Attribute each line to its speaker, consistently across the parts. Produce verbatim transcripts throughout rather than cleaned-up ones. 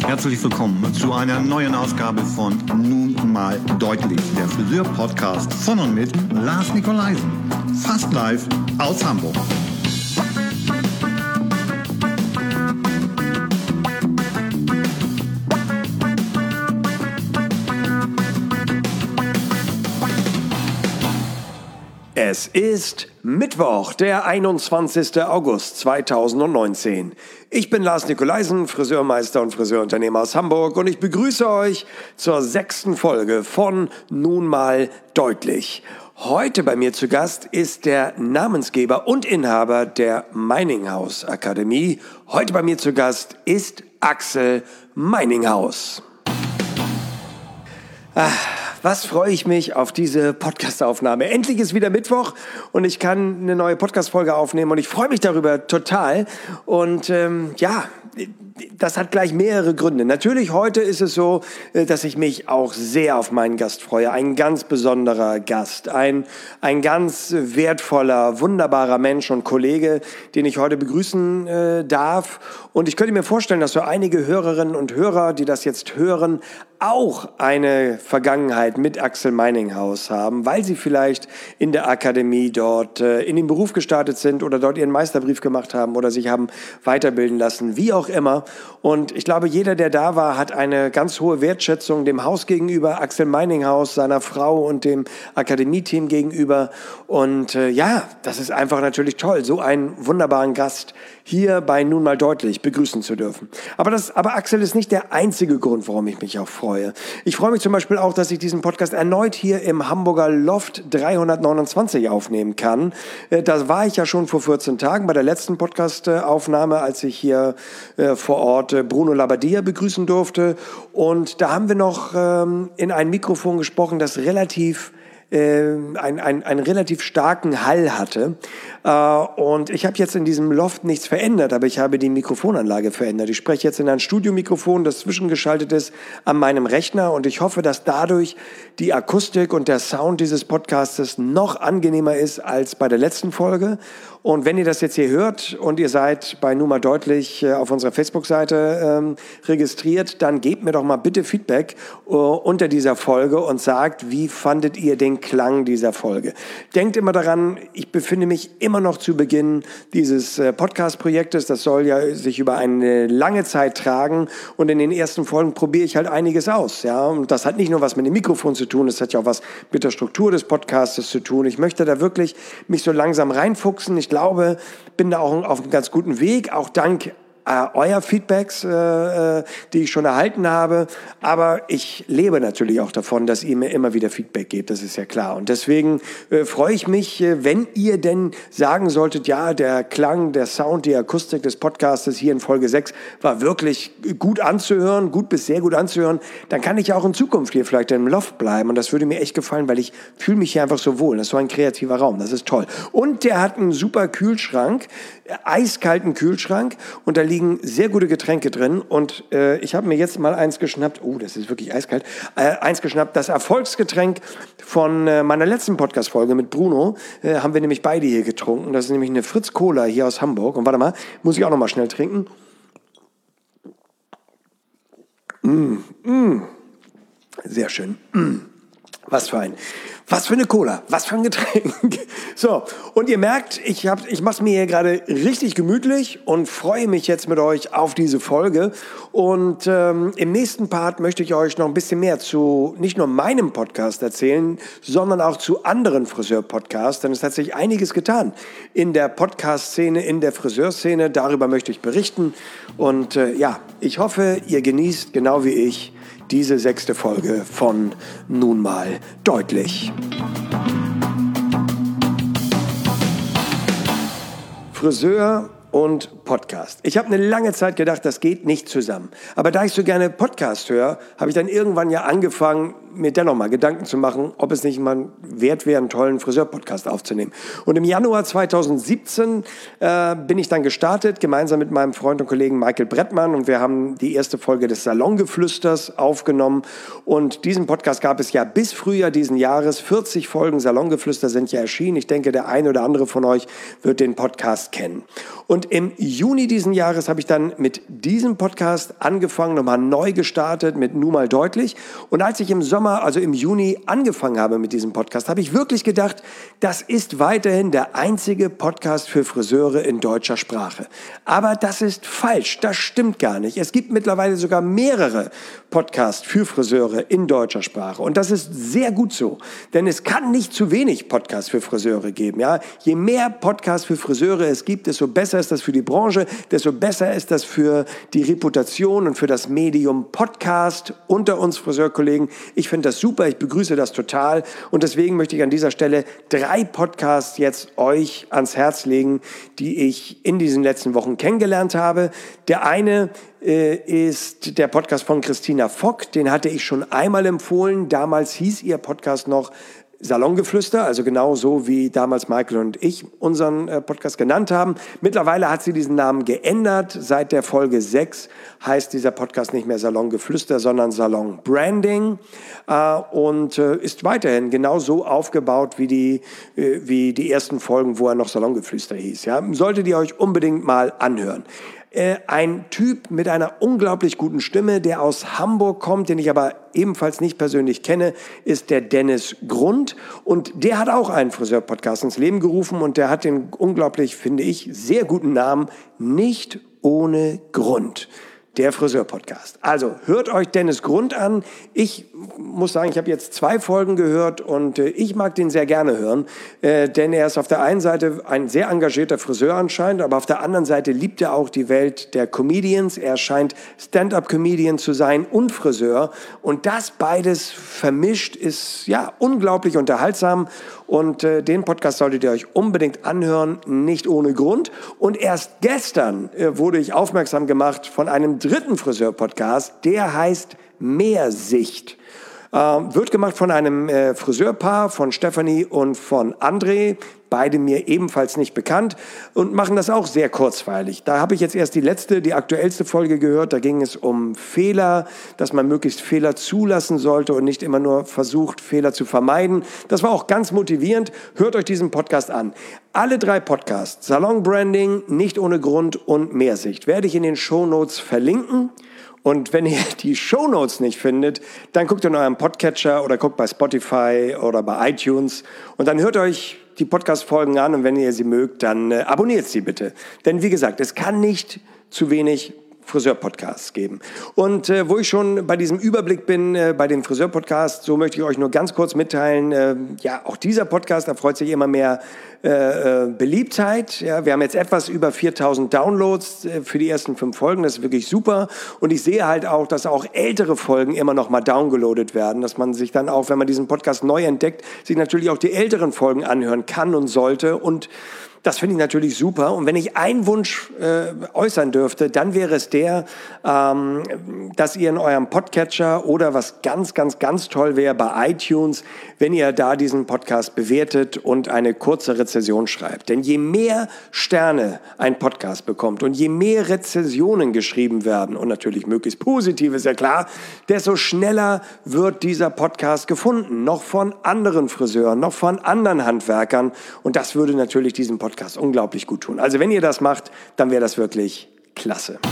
Speaker 1: Herzlich willkommen zu einer neuen Ausgabe von Nun mal deutlich, der Friseur-Podcast von und mit Lars Nikolaisen. Fast live aus Hamburg.
Speaker 2: Es ist Mittwoch, der einundzwanzigster August zweitausendneunzehn. Ich bin Lars Nikolaisen, Friseurmeister und Friseurunternehmer aus Hamburg und ich begrüße euch zur sechsten Folge von Nun mal deutlich. Heute bei mir zu Gast ist der Namensgeber und Inhaber der Meininghaus Akademie. Heute bei mir zu Gast ist Axel Meininghaus. Ah. Was freue ich mich auf diese Podcast-Aufnahme. Endlich ist wieder Mittwoch und ich kann eine neue Podcast-Folge aufnehmen und ich freue mich darüber total. Und ähm, ja, das hat gleich mehrere Gründe. Natürlich, heute ist es so, dass ich mich auch sehr auf meinen Gast freue. Ein ganz besonderer Gast, ein, ein ganz wertvoller, wunderbarer Mensch und Kollege, den ich heute begrüßen äh, darf. Und ich könnte mir vorstellen, dass so einige Hörerinnen und Hörer, die das jetzt hören, auch eine Vergangenheit mit Axel Meininghaus haben, weil sie vielleicht in der Akademie dort äh, in den Beruf gestartet sind oder dort ihren Meisterbrief gemacht haben oder sich haben weiterbilden lassen, wie auch immer. Und ich glaube, jeder, der da war, hat eine ganz hohe Wertschätzung dem Haus gegenüber, Axel Meininghaus, seiner Frau und dem Akademieteam gegenüber. Und äh, ja, das ist einfach natürlich toll, so einen wunderbaren Gast hier bei Nun mal deutlich begrüßen zu dürfen. Aber, das, aber Axel ist nicht der einzige Grund, warum ich mich auch freue. Ich freue mich zum Beispiel auch, dass ich diesen Podcast erneut hier im Hamburger Loft dreihundertneunundzwanzig aufnehmen kann. Da war ich ja schon vor vierzehn Tagen bei der letzten Podcast-Aufnahme, als ich hier äh, vor Ort äh, Bruno Labbadia begrüßen durfte. Und da haben wir noch ähm, in ein Mikrofon gesprochen, das relativ Äh, ein, ein, einen relativ starken Hall hatte. Äh, und ich habe jetzt in diesem Loft nichts verändert, aber ich habe die Mikrofonanlage verändert. Ich spreche jetzt in ein Studiomikrofon, das zwischengeschaltet ist an meinem Rechner und ich hoffe, dass dadurch die Akustik und der Sound dieses Podcastes noch angenehmer ist als bei der letzten Folge. Und wenn ihr das jetzt hier hört und ihr seid bei Nun mal deutlich äh, auf unserer Facebook-Seite ähm, registriert, dann gebt mir doch mal bitte Feedback äh, unter dieser Folge und sagt, wie fandet ihr den Klang dieser Folge? Denkt immer daran, ich befinde mich immer noch zu Beginn dieses äh, Podcast-Projektes. Das soll ja sich über eine lange Zeit tragen und in den ersten Folgen probiere ich halt einiges aus. Ja? Und das hat nicht nur was mit dem Mikrofon zu tun, das hat ja auch was mit der Struktur des Podcastes zu tun. Ich möchte da wirklich mich so langsam reinfuchsen. Ich glaube, bin da auch auf einem ganz guten Weg, auch dank äh, euer Feedbacks, äh, äh, die ich schon erhalten habe. Aber ich lebe natürlich auch davon, dass ihr mir immer wieder Feedback gebt, das ist ja klar. Und deswegen äh, freue ich mich, äh, wenn ihr denn sagen solltet, ja, der Klang, der Sound, die Akustik des Podcastes hier in Folge sechs war wirklich gut anzuhören, gut bis sehr gut anzuhören, dann kann ich ja auch in Zukunft hier vielleicht im Loft bleiben. Und das würde mir echt gefallen, weil ich fühle mich hier einfach so wohl. Das ist so ein kreativer Raum, das ist toll. Und der hat einen super Kühlschrank, äh, eiskalten Kühlschrank und da liegen sehr gute Getränke drin und äh, ich habe mir jetzt mal eins geschnappt, oh, das ist wirklich eiskalt, äh, eins geschnappt, das Erfolgsgetränk von äh, meiner letzten Podcast-Folge mit Bruno, äh, haben wir nämlich beide hier getrunken, das ist nämlich eine Fritz Cola hier aus Hamburg und warte mal, muss ich auch noch mal schnell trinken. Mm, mm. Sehr schön. Mm. Was für ein, was für eine Cola, was für ein Getränk. So, und ihr merkt, ich, hab, ich mache es mir hier gerade richtig gemütlich und freue mich jetzt mit euch auf diese Folge. Und ähm, im nächsten Part möchte ich euch noch ein bisschen mehr zu nicht nur meinem Podcast erzählen, sondern auch zu anderen Friseur-Podcasts. Denn es hat sich einiges getan in der Podcast-Szene, in der Friseurszene. Darüber möchte ich berichten. Und äh, ja, ich hoffe, ihr genießt genau wie ich diese sechste Folge von Nun mal deutlich. Friseur und Podcast. Ich habe eine lange Zeit gedacht, das geht nicht zusammen. Aber da ich so gerne Podcast höre, habe ich dann irgendwann ja angefangen, mir dennoch mal Gedanken zu machen, ob es nicht mal wert wäre, einen tollen Friseur-Podcast aufzunehmen. Und im Januar zweitausendsiebzehn äh, bin ich dann gestartet, gemeinsam mit meinem Freund und Kollegen Michael Brettmann. Und wir haben die erste Folge des Salongeflüsters aufgenommen. Und diesen Podcast gab es ja bis Frühjahr diesen Jahres. vierzig Folgen Salongeflüster sind ja erschienen. Ich denke, der eine oder andere von euch wird den Podcast kennen. Und im Juni diesen Jahres habe ich dann mit diesem Podcast angefangen, nochmal neu gestartet mit Nun mal deutlich. Und als ich im Sommer, also im Juni angefangen habe mit diesem Podcast, habe ich wirklich gedacht, das ist weiterhin der einzige Podcast für Friseure in deutscher Sprache. Aber das ist falsch, das stimmt gar nicht. Es gibt mittlerweile sogar mehrere Podcasts für Friseure in deutscher Sprache. Und das ist sehr gut so, denn es kann nicht zu wenig Podcasts für Friseure geben. Ja? Je mehr Podcasts für Friseure es gibt, desto besser ist das für die Branche, desto besser ist das für die Reputation und für das Medium Podcast unter uns Friseurkollegen. Ich finde das super, ich begrüße das total und deswegen möchte ich an dieser Stelle drei Podcasts jetzt euch ans Herz legen, die ich in diesen letzten Wochen kennengelernt habe. Der eine äh, ist der Podcast von Christina Fock, den hatte ich schon einmal empfohlen. Damals hieß ihr Podcast noch Salongeflüster, also genau so wie damals Michael und ich unseren äh, Podcast genannt haben. Mittlerweile hat sie diesen Namen geändert. Seit der Folge sechs heißt dieser Podcast nicht mehr Salongeflüster, sondern Salon Branding äh, und äh, ist weiterhin genau so aufgebaut wie die, äh, wie die ersten Folgen, wo er noch Salongeflüster hieß. Ja? Solltet ihr euch unbedingt mal anhören. Ein Typ mit einer unglaublich guten Stimme, der aus Hamburg kommt, den ich aber ebenfalls nicht persönlich kenne, ist der Dennis Grund. Und der hat auch einen Friseur-Podcast ins Leben gerufen und der hat den unglaublich, finde ich, sehr guten Namen Nicht ohne Grund. Der Friseur-Podcast. Also hört euch Dennis Grund an. Ich muss sagen, ich habe jetzt zwei Folgen gehört und äh, ich mag den sehr gerne hören, äh, denn er ist auf der einen Seite ein sehr engagierter Friseur anscheinend, aber auf der anderen Seite liebt er auch die Welt der Comedians. Er scheint Stand-up-Comedian zu sein und Friseur und das beides vermischt ist ja unglaublich unterhaltsam und äh, den Podcast solltet ihr euch unbedingt anhören, nicht ohne Grund. Und erst gestern äh, wurde ich aufmerksam gemacht von einem dritten Friseur-Podcast, der heißt Mehrsicht. Äh, wird gemacht von einem äh, Friseurpaar, von Stefanie und von André, beide mir ebenfalls nicht bekannt und machen das auch sehr kurzweilig. Da habe ich jetzt erst die letzte, die aktuellste Folge gehört, da ging es um Fehler, dass man möglichst Fehler zulassen sollte und nicht immer nur versucht, Fehler zu vermeiden. Das war auch ganz motivierend. Hört euch diesen Podcast an. Alle drei Podcasts, Salon Branding, Nicht ohne Grund und Mehrsicht, werde ich in den Shownotes verlinken. Und wenn ihr die Shownotes nicht findet, dann guckt in eurem Podcatcher oder guckt bei Spotify oder bei iTunes und dann hört euch die Podcast-Folgen an und wenn ihr sie mögt, dann äh, abonniert sie bitte. Denn wie gesagt, es kann nicht zu wenig Friseur-Podcasts geben. Und äh, wo ich schon bei diesem Überblick bin, äh, bei den Friseur-Podcasts, so möchte ich euch nur ganz kurz mitteilen, äh, ja, auch dieser Podcast erfreut sich immer mehr äh, äh, Beliebtheit. Ja, wir haben jetzt etwas über viertausend Downloads äh, für die ersten fünf Folgen, das ist wirklich super. Und ich sehe halt auch, dass auch ältere Folgen immer noch mal downgeloadet werden, dass man sich dann auch, wenn man diesen Podcast neu entdeckt, sich natürlich auch die älteren Folgen anhören kann und sollte und das finde ich natürlich super. Und wenn ich einen Wunsch äh, äußern dürfte, dann wäre es der, ähm, dass ihr in eurem Podcatcher oder was ganz, ganz, ganz toll wäre bei iTunes, wenn ihr da diesen Podcast bewertet und eine kurze Rezension schreibt. Denn je mehr Sterne ein Podcast bekommt und je mehr Rezensionen geschrieben werden und natürlich möglichst positiv, ist ja klar, desto schneller wird dieser Podcast gefunden. Noch von anderen Friseuren, noch von anderen Handwerkern. Und das würde natürlich diesen Podcast Podcast unglaublich gut tun. Also wenn ihr das macht, dann wäre das wirklich klasse.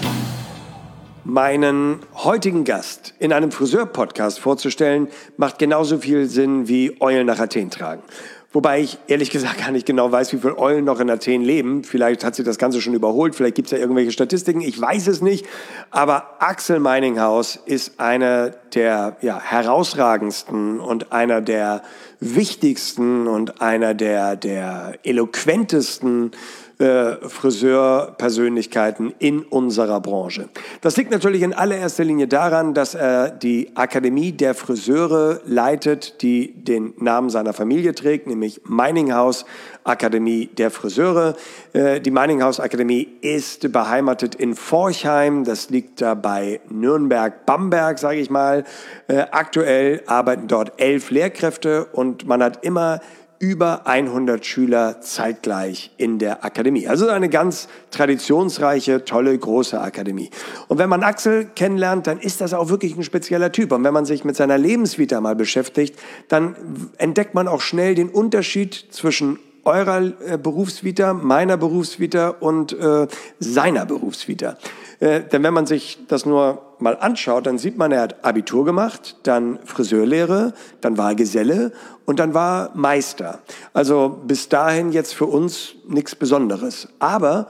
Speaker 2: Meinen heutigen Gast in einem Friseur-Podcast vorzustellen, macht genauso viel Sinn wie Eulen nach Athen tragen. Wobei ich ehrlich gesagt gar nicht genau weiß, wie viele Eulen noch in Athen leben. Vielleicht hat sich das Ganze schon überholt, vielleicht gibt es ja irgendwelche Statistiken, ich weiß es nicht. Aber Axel Meininghaus ist einer der ja, herausragendsten und einer der wichtigsten und einer der, der eloquentesten äh, Friseurpersönlichkeiten in unserer Branche. Das liegt natürlich in allererster Linie daran, dass er die Akademie der Friseure leitet, die den Namen seiner Familie trägt, nämlich Meininghaus Akademie der Friseure. Äh, die Meininghaus Akademie ist beheimatet in Forchheim, das liegt da bei Nürnberg-Bamberg, sage ich mal. Äh, aktuell arbeiten dort elf Lehrkräfte und man hat immer über hundert Schüler zeitgleich in der Akademie. Also eine ganz traditionsreiche, tolle, große Akademie. Und wenn man Axel kennenlernt, dann ist das auch wirklich ein spezieller Typ. Und wenn man sich mit seiner Lebensvita mal beschäftigt, dann entdeckt man auch schnell den Unterschied zwischen eurer äh, Berufsvita, meiner Berufsvita und äh, seiner Berufsvita. Äh, denn wenn man sich das nur mal anschaut, dann sieht man, er hat Abitur gemacht, dann Friseurlehre, dann war er Geselle und dann war Meister. Also bis dahin jetzt für uns nichts Besonderes. Aber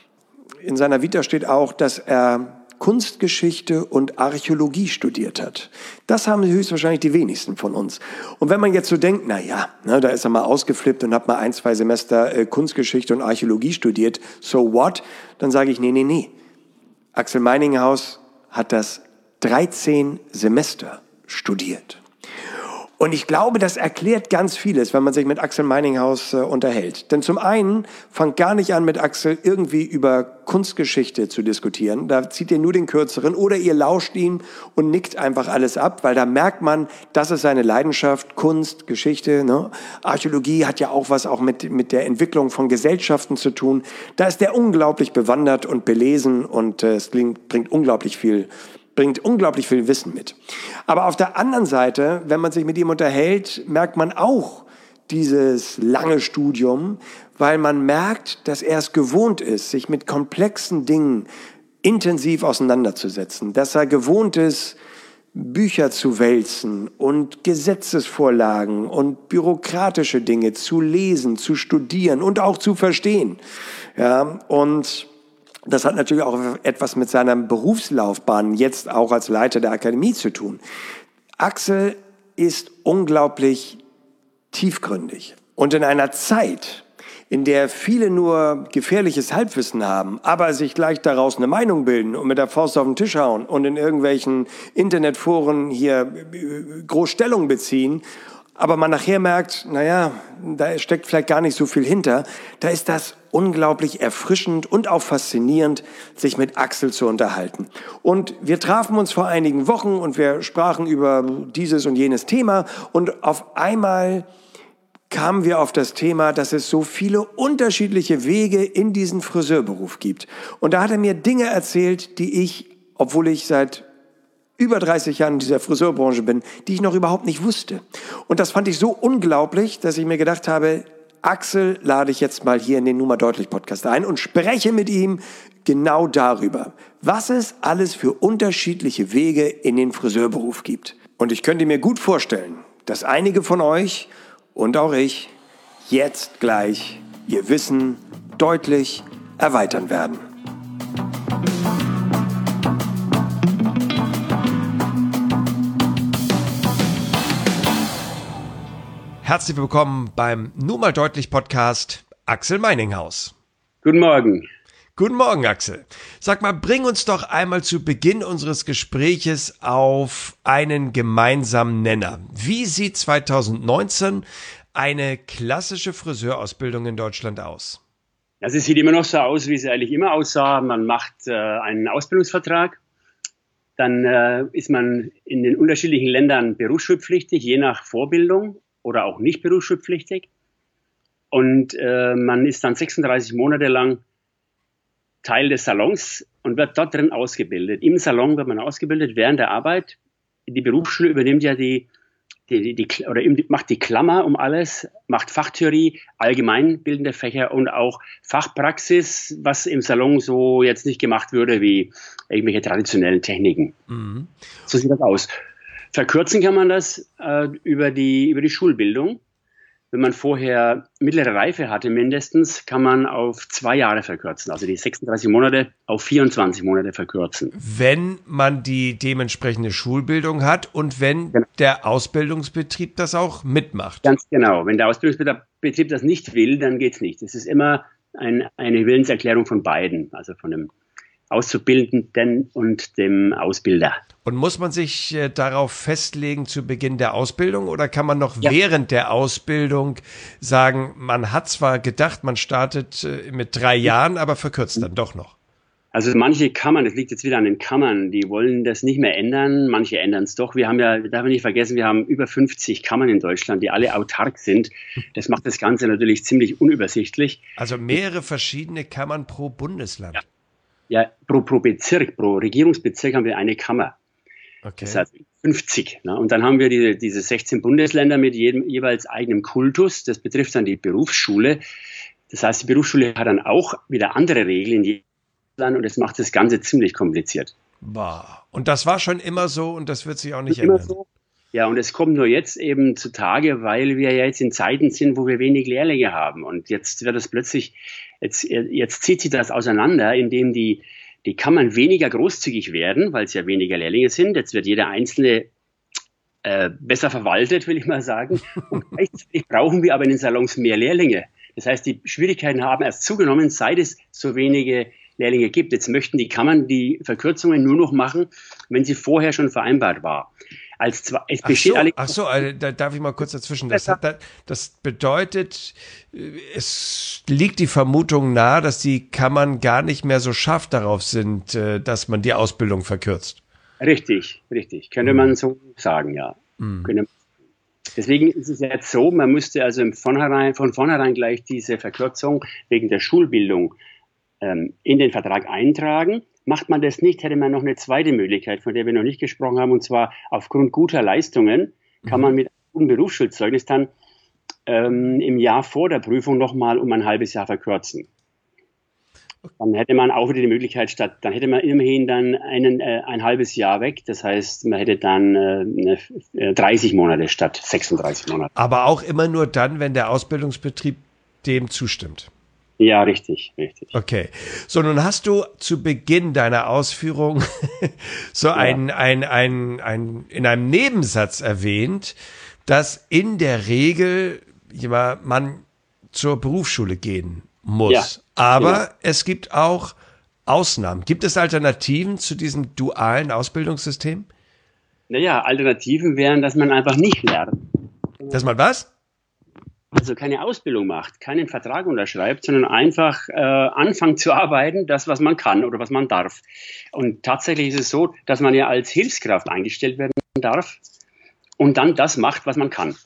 Speaker 2: in seiner Vita steht auch, dass er Kunstgeschichte und Archäologie studiert hat. Das haben höchstwahrscheinlich die wenigsten von uns. Und wenn man jetzt so denkt, na ja, ne, da ist er mal ausgeflippt und hat mal ein, zwei Semester äh, Kunstgeschichte und Archäologie studiert, so what? Dann sage ich, nee, nee, nee. Axel Meininghaus hat das dreizehn Semester studiert. Und ich glaube, das erklärt ganz vieles, wenn man sich mit Axel Meininghaus äh, unterhält. Denn zum einen fangt gar nicht an, mit Axel irgendwie über Kunstgeschichte zu diskutieren. Da zieht ihr nur den Kürzeren oder ihr lauscht ihn und nickt einfach alles ab, weil da merkt man, das ist seine Leidenschaft, Kunst, Geschichte. Ne? Archäologie hat ja auch was auch mit, mit der Entwicklung von Gesellschaften zu tun. Da ist der unglaublich bewandert und belesen und äh, es bringt, bringt unglaublich viel bringt unglaublich viel Wissen mit. Aber auf der anderen Seite, wenn man sich mit ihm unterhält, merkt man auch dieses lange Studium, weil man merkt, dass er es gewohnt ist, sich mit komplexen Dingen intensiv auseinanderzusetzen, dass er gewohnt ist, Bücher zu wälzen und Gesetzesvorlagen und bürokratische Dinge zu lesen, zu studieren und auch zu verstehen. Ja, und das hat natürlich auch etwas mit seiner Berufslaufbahn, jetzt auch als Leiter der Akademie, zu tun. Axel ist unglaublich tiefgründig. Und in einer Zeit, in der viele nur gefährliches Halbwissen haben, aber sich gleich daraus eine Meinung bilden und mit der Faust auf den Tisch hauen und in irgendwelchen Internetforen hier groß Stellung beziehen, aber man nachher merkt, naja, da steckt vielleicht gar nicht so viel hinter, da ist das unglaublich erfrischend und auch faszinierend, sich mit Axel zu unterhalten. Und wir trafen uns vor einigen Wochen und wir sprachen über dieses und jenes Thema und auf einmal kamen wir auf das Thema, dass es so viele unterschiedliche Wege in diesen Friseurberuf gibt. Und da hat er mir Dinge erzählt, die ich, obwohl ich seit über dreißig Jahren in dieser Friseurbranche bin, die ich noch überhaupt nicht wusste. Und das fand ich so unglaublich, dass ich mir gedacht habe, Axel lade ich jetzt mal hier in den Nun mal deutlich Podcast ein und spreche mit ihm genau darüber, was es alles für unterschiedliche Wege in den Friseurberuf gibt. Und ich könnte mir gut vorstellen, dass einige von euch und auch ich jetzt gleich ihr Wissen deutlich erweitern werden.
Speaker 3: Herzlich willkommen beim Nun mal deutlich Podcast Axel Meininghaus.
Speaker 4: Guten Morgen.
Speaker 3: Guten Morgen, Axel. Sag mal, bring uns doch einmal zu Beginn unseres Gespräches auf einen gemeinsamen Nenner. Wie sieht zwanzig neunzehn eine klassische Friseurausbildung in Deutschland aus?
Speaker 4: Also es sieht immer noch so aus, wie es eigentlich immer aussah. Man macht äh, einen Ausbildungsvertrag, dann äh, ist man in den unterschiedlichen Ländern berufsschulpflichtig, je nach Vorbildung. Oder auch nicht berufsschulpflichtig. Und äh, man ist dann sechsunddreißig Monate lang Teil des Salons und wird dort drin ausgebildet. Im Salon wird man ausgebildet während der Arbeit. Die Berufsschule übernimmt ja die, die, die, die oder macht die Klammer um alles, macht Fachtheorie, allgemeinbildende Fächer und auch Fachpraxis, was im Salon so jetzt nicht gemacht würde wie irgendwelche traditionellen Techniken. Mhm. So sieht das aus. Verkürzen kann man das äh, über die, über die Schulbildung. Wenn man vorher mittlere Reife hatte mindestens, kann man auf zwei Jahre verkürzen. Also die sechsunddreißig Monate auf vierundzwanzig Monate verkürzen.
Speaker 3: Wenn man die dementsprechende Schulbildung hat und wenn genau. der Ausbildungsbetrieb das auch mitmacht.
Speaker 4: Ganz genau. Wenn der Ausbildungsbetrieb das nicht will, dann geht's nicht. Es ist immer ein, eine Willenserklärung von beiden, also von dem Auszubildenden und dem Ausbilder.
Speaker 3: Und muss man sich äh, darauf festlegen zu Beginn der Ausbildung oder kann man noch
Speaker 4: ja.
Speaker 3: während der Ausbildung sagen, man hat zwar gedacht, man startet äh, mit drei Jahren, aber verkürzt dann doch noch?
Speaker 4: Also manche Kammern, das liegt jetzt wieder an den Kammern, die wollen das nicht mehr ändern, manche ändern es doch. Wir haben ja, darf man nicht vergessen, wir haben über fünfzig Kammern in Deutschland, die alle autark sind. Das macht das Ganze natürlich ziemlich unübersichtlich.
Speaker 3: Also mehrere verschiedene Kammern pro Bundesland?
Speaker 4: Ja, ja pro, pro Bezirk, pro Regierungsbezirk haben wir eine Kammer.
Speaker 3: Okay.
Speaker 4: Das heißt fünfzig. Ne? Und dann haben wir die, diese sechzehn Bundesländer mit jedem jeweils eigenem Kultus. Das betrifft dann die Berufsschule. Das heißt, die Berufsschule hat dann auch wieder andere Regeln in jedem Land und das macht das Ganze ziemlich kompliziert.
Speaker 3: Boah. Und das war schon immer so und das wird sich auch nicht
Speaker 4: Immer
Speaker 3: ändern.
Speaker 4: so. Ja, und es kommt nur jetzt eben zutage, weil wir ja jetzt in Zeiten sind, wo wir wenig Lehrlinge haben. Und jetzt wird es plötzlich, jetzt, jetzt zieht sich das auseinander, indem die, die Kammern weniger großzügig werden, weil es ja weniger Lehrlinge sind. Jetzt wird jeder Einzelne äh, besser verwaltet, will ich mal sagen. Und gleichzeitig brauchen wir aber in den Salons mehr Lehrlinge. Das heißt, die Schwierigkeiten haben erst zugenommen, seit es so wenige Lehrlinge gibt. Jetzt möchten die Kammern die Verkürzungen nur noch machen, wenn sie vorher schon vereinbart war. Als zwar, es
Speaker 3: Ach
Speaker 4: besteht
Speaker 3: so,
Speaker 4: alle
Speaker 3: ach so, also, da darf ich mal kurz dazwischen. Das, hat, das bedeutet, es liegt die Vermutung nahe, dass die Kammern gar nicht mehr so scharf darauf sind, dass man die Ausbildung verkürzt.
Speaker 4: Richtig, richtig. Könnte man so sagen, ja.
Speaker 3: Mhm.
Speaker 4: Könnte, deswegen ist es jetzt so, man müsste also im vornherein, von vornherein gleich diese Verkürzung wegen der Schulbildung ähm, in den Vertrag eintragen. Macht man das nicht, hätte man noch eine zweite Möglichkeit, von der wir noch nicht gesprochen haben, und zwar aufgrund guter Leistungen kann man mit einem Berufsschulzeugnis dann ähm, im Jahr vor der Prüfung nochmal um ein halbes Jahr verkürzen. Dann hätte man auch wieder die Möglichkeit, statt, dann hätte man immerhin dann einen, äh, ein halbes Jahr weg. Das heißt, man hätte dann äh, dreißig Monate statt sechsunddreißig Monate.
Speaker 3: Aber auch immer nur dann, wenn der Ausbildungsbetrieb dem zustimmt.
Speaker 4: Ja, richtig, richtig.
Speaker 3: Okay. So, nun hast du zu Beginn deiner Ausführung so ja. ein, ein, ein, ein, in einem Nebensatz erwähnt, dass in der Regel man zur Berufsschule gehen muss. Ja. Aber ja. es gibt auch Ausnahmen. Gibt es Alternativen zu diesem dualen Ausbildungssystem?
Speaker 4: Naja, Alternativen wären, dass man einfach nicht lernt.
Speaker 3: Dass man was?
Speaker 4: Also keine Ausbildung macht, keinen Vertrag unterschreibt, sondern einfach äh, anfangen zu arbeiten, das, was man kann oder was man darf. Und tatsächlich ist es so, dass man ja als Hilfskraft eingestellt werden darf und dann das macht, was man kann.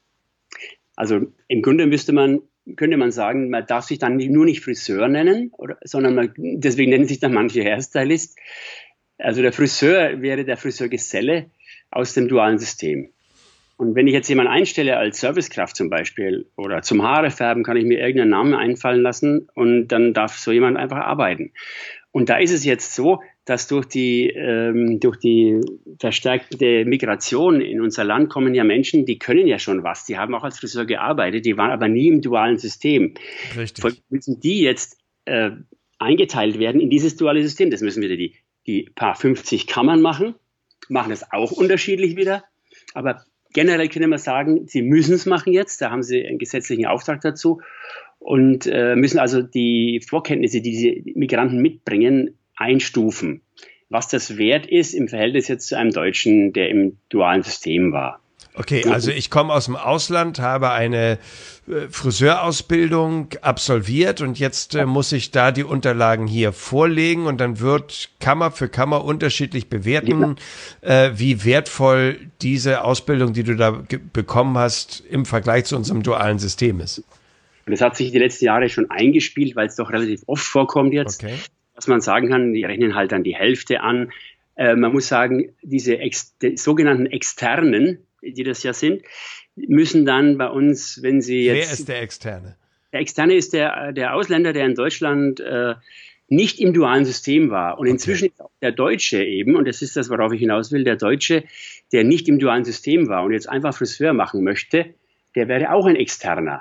Speaker 4: Also im Grunde müsste man, könnte man sagen, man darf sich dann nur nicht Friseur nennen, oder, sondern man, deswegen nennen sich dann manche Hairstylist. Also der Friseur wäre der Friseurgeselle aus dem dualen System. Und wenn ich jetzt jemanden einstelle als Servicekraft zum Beispiel oder zum Haare färben, kann ich mir irgendeinen Namen einfallen lassen und dann darf so jemand einfach arbeiten. Und da ist es jetzt so, dass durch die, ähm, durch die verstärkte Migration in unser Land kommen ja Menschen, die können ja schon was. Die haben auch als Friseur gearbeitet, die waren aber nie im dualen System.
Speaker 3: Richtig.
Speaker 4: Von, müssen die jetzt äh, eingeteilt werden in dieses duale System. Das müssen wieder die, die paar fünfzig Kammern machen, machen es auch unterschiedlich wieder, aber generell können wir sagen, sie müssen es machen jetzt, da haben sie einen gesetzlichen Auftrag dazu und äh, müssen also die Vorkenntnisse, die diese Migranten mitbringen, einstufen. Was das wert ist im Verhältnis jetzt zu einem Deutschen, der im dualen System war.
Speaker 3: Okay, also ich komme aus dem Ausland, habe eine äh, Friseurausbildung absolviert und jetzt äh, muss ich da die Unterlagen hier vorlegen und dann wird Kammer für Kammer unterschiedlich bewerten, äh, wie wertvoll diese Ausbildung, die du da bekommen hast, im Vergleich zu unserem dualen System ist.
Speaker 4: Und das hat sich die letzten Jahre schon eingespielt, weil es doch relativ oft vorkommt jetzt, okay. Dass man sagen kann, die rechnen halt dann die Hälfte an. Äh, man muss sagen, diese ex- die sogenannten Externen, die das ja sind, müssen dann bei uns, wenn sie jetzt...
Speaker 3: Wer ist der Externe?
Speaker 4: Der Externe ist der, der Ausländer, der in Deutschland äh, nicht im dualen System war. Und inzwischen okay. ist auch der Deutsche eben, und das ist das, worauf ich hinaus will, der Deutsche, der nicht im dualen System war und jetzt einfach Friseur machen möchte, der wäre auch ein Externer.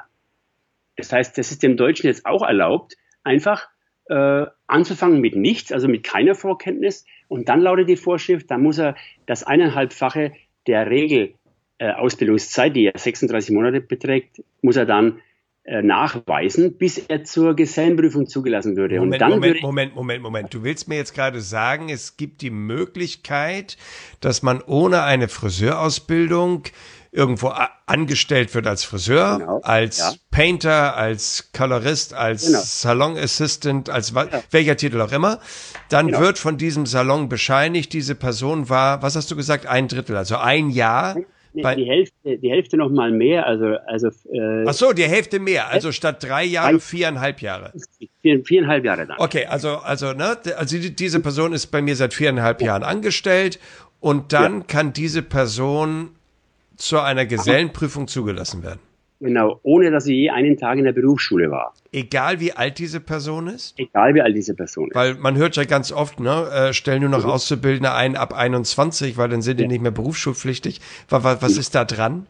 Speaker 4: Das heißt, das ist dem Deutschen jetzt auch erlaubt, einfach äh, anzufangen mit nichts, also mit keiner Vorkenntnis. Und dann lautet die Vorschrift, dann muss er das eineinhalbfache der Regel Äh, Ausbildungszeit, die ja sechsunddreißig Monate beträgt, muss er dann äh, nachweisen, bis er zur Gesellenprüfung zugelassen würde.
Speaker 3: Moment,
Speaker 4: Und dann
Speaker 3: Moment,
Speaker 4: würde
Speaker 3: Moment, Moment, Moment. Du willst mir jetzt gerade sagen, es gibt die Möglichkeit, dass man ohne eine Friseurausbildung irgendwo a- angestellt wird als Friseur,
Speaker 4: genau,
Speaker 3: als
Speaker 4: ja.
Speaker 3: Painter, als Colorist, als
Speaker 4: genau.
Speaker 3: Salon Assistant, als wa-
Speaker 4: ja.
Speaker 3: welcher Titel auch immer. Dann
Speaker 4: genau.
Speaker 3: wird von diesem Salon bescheinigt, diese Person war, was hast du gesagt, ein Drittel, also ein Jahr
Speaker 4: Nee,
Speaker 3: Bei,
Speaker 4: die Hälfte, die Hälfte noch mal mehr, also, also, äh,
Speaker 3: ach so, die Hälfte mehr, also statt drei Jahre, viereinhalb Jahre.
Speaker 4: Vier, viereinhalb Jahre dann.
Speaker 3: Okay, also, also, ne, also die, diese Person ist bei mir seit viereinhalb Jahren angestellt und dann ja. kann diese Person zu einer Gesellenprüfung zugelassen werden.
Speaker 4: Genau, ohne dass sie je einen Tag in der Berufsschule war.
Speaker 3: Egal wie alt diese Person ist?
Speaker 4: Egal wie alt diese Person ist.
Speaker 3: Weil man hört ja ganz oft, ne, äh, stellen nur noch mhm. Auszubildende ein ab einundzwanzig, weil dann sind ja. die nicht mehr berufsschulpflichtig. Was, was ist da dran?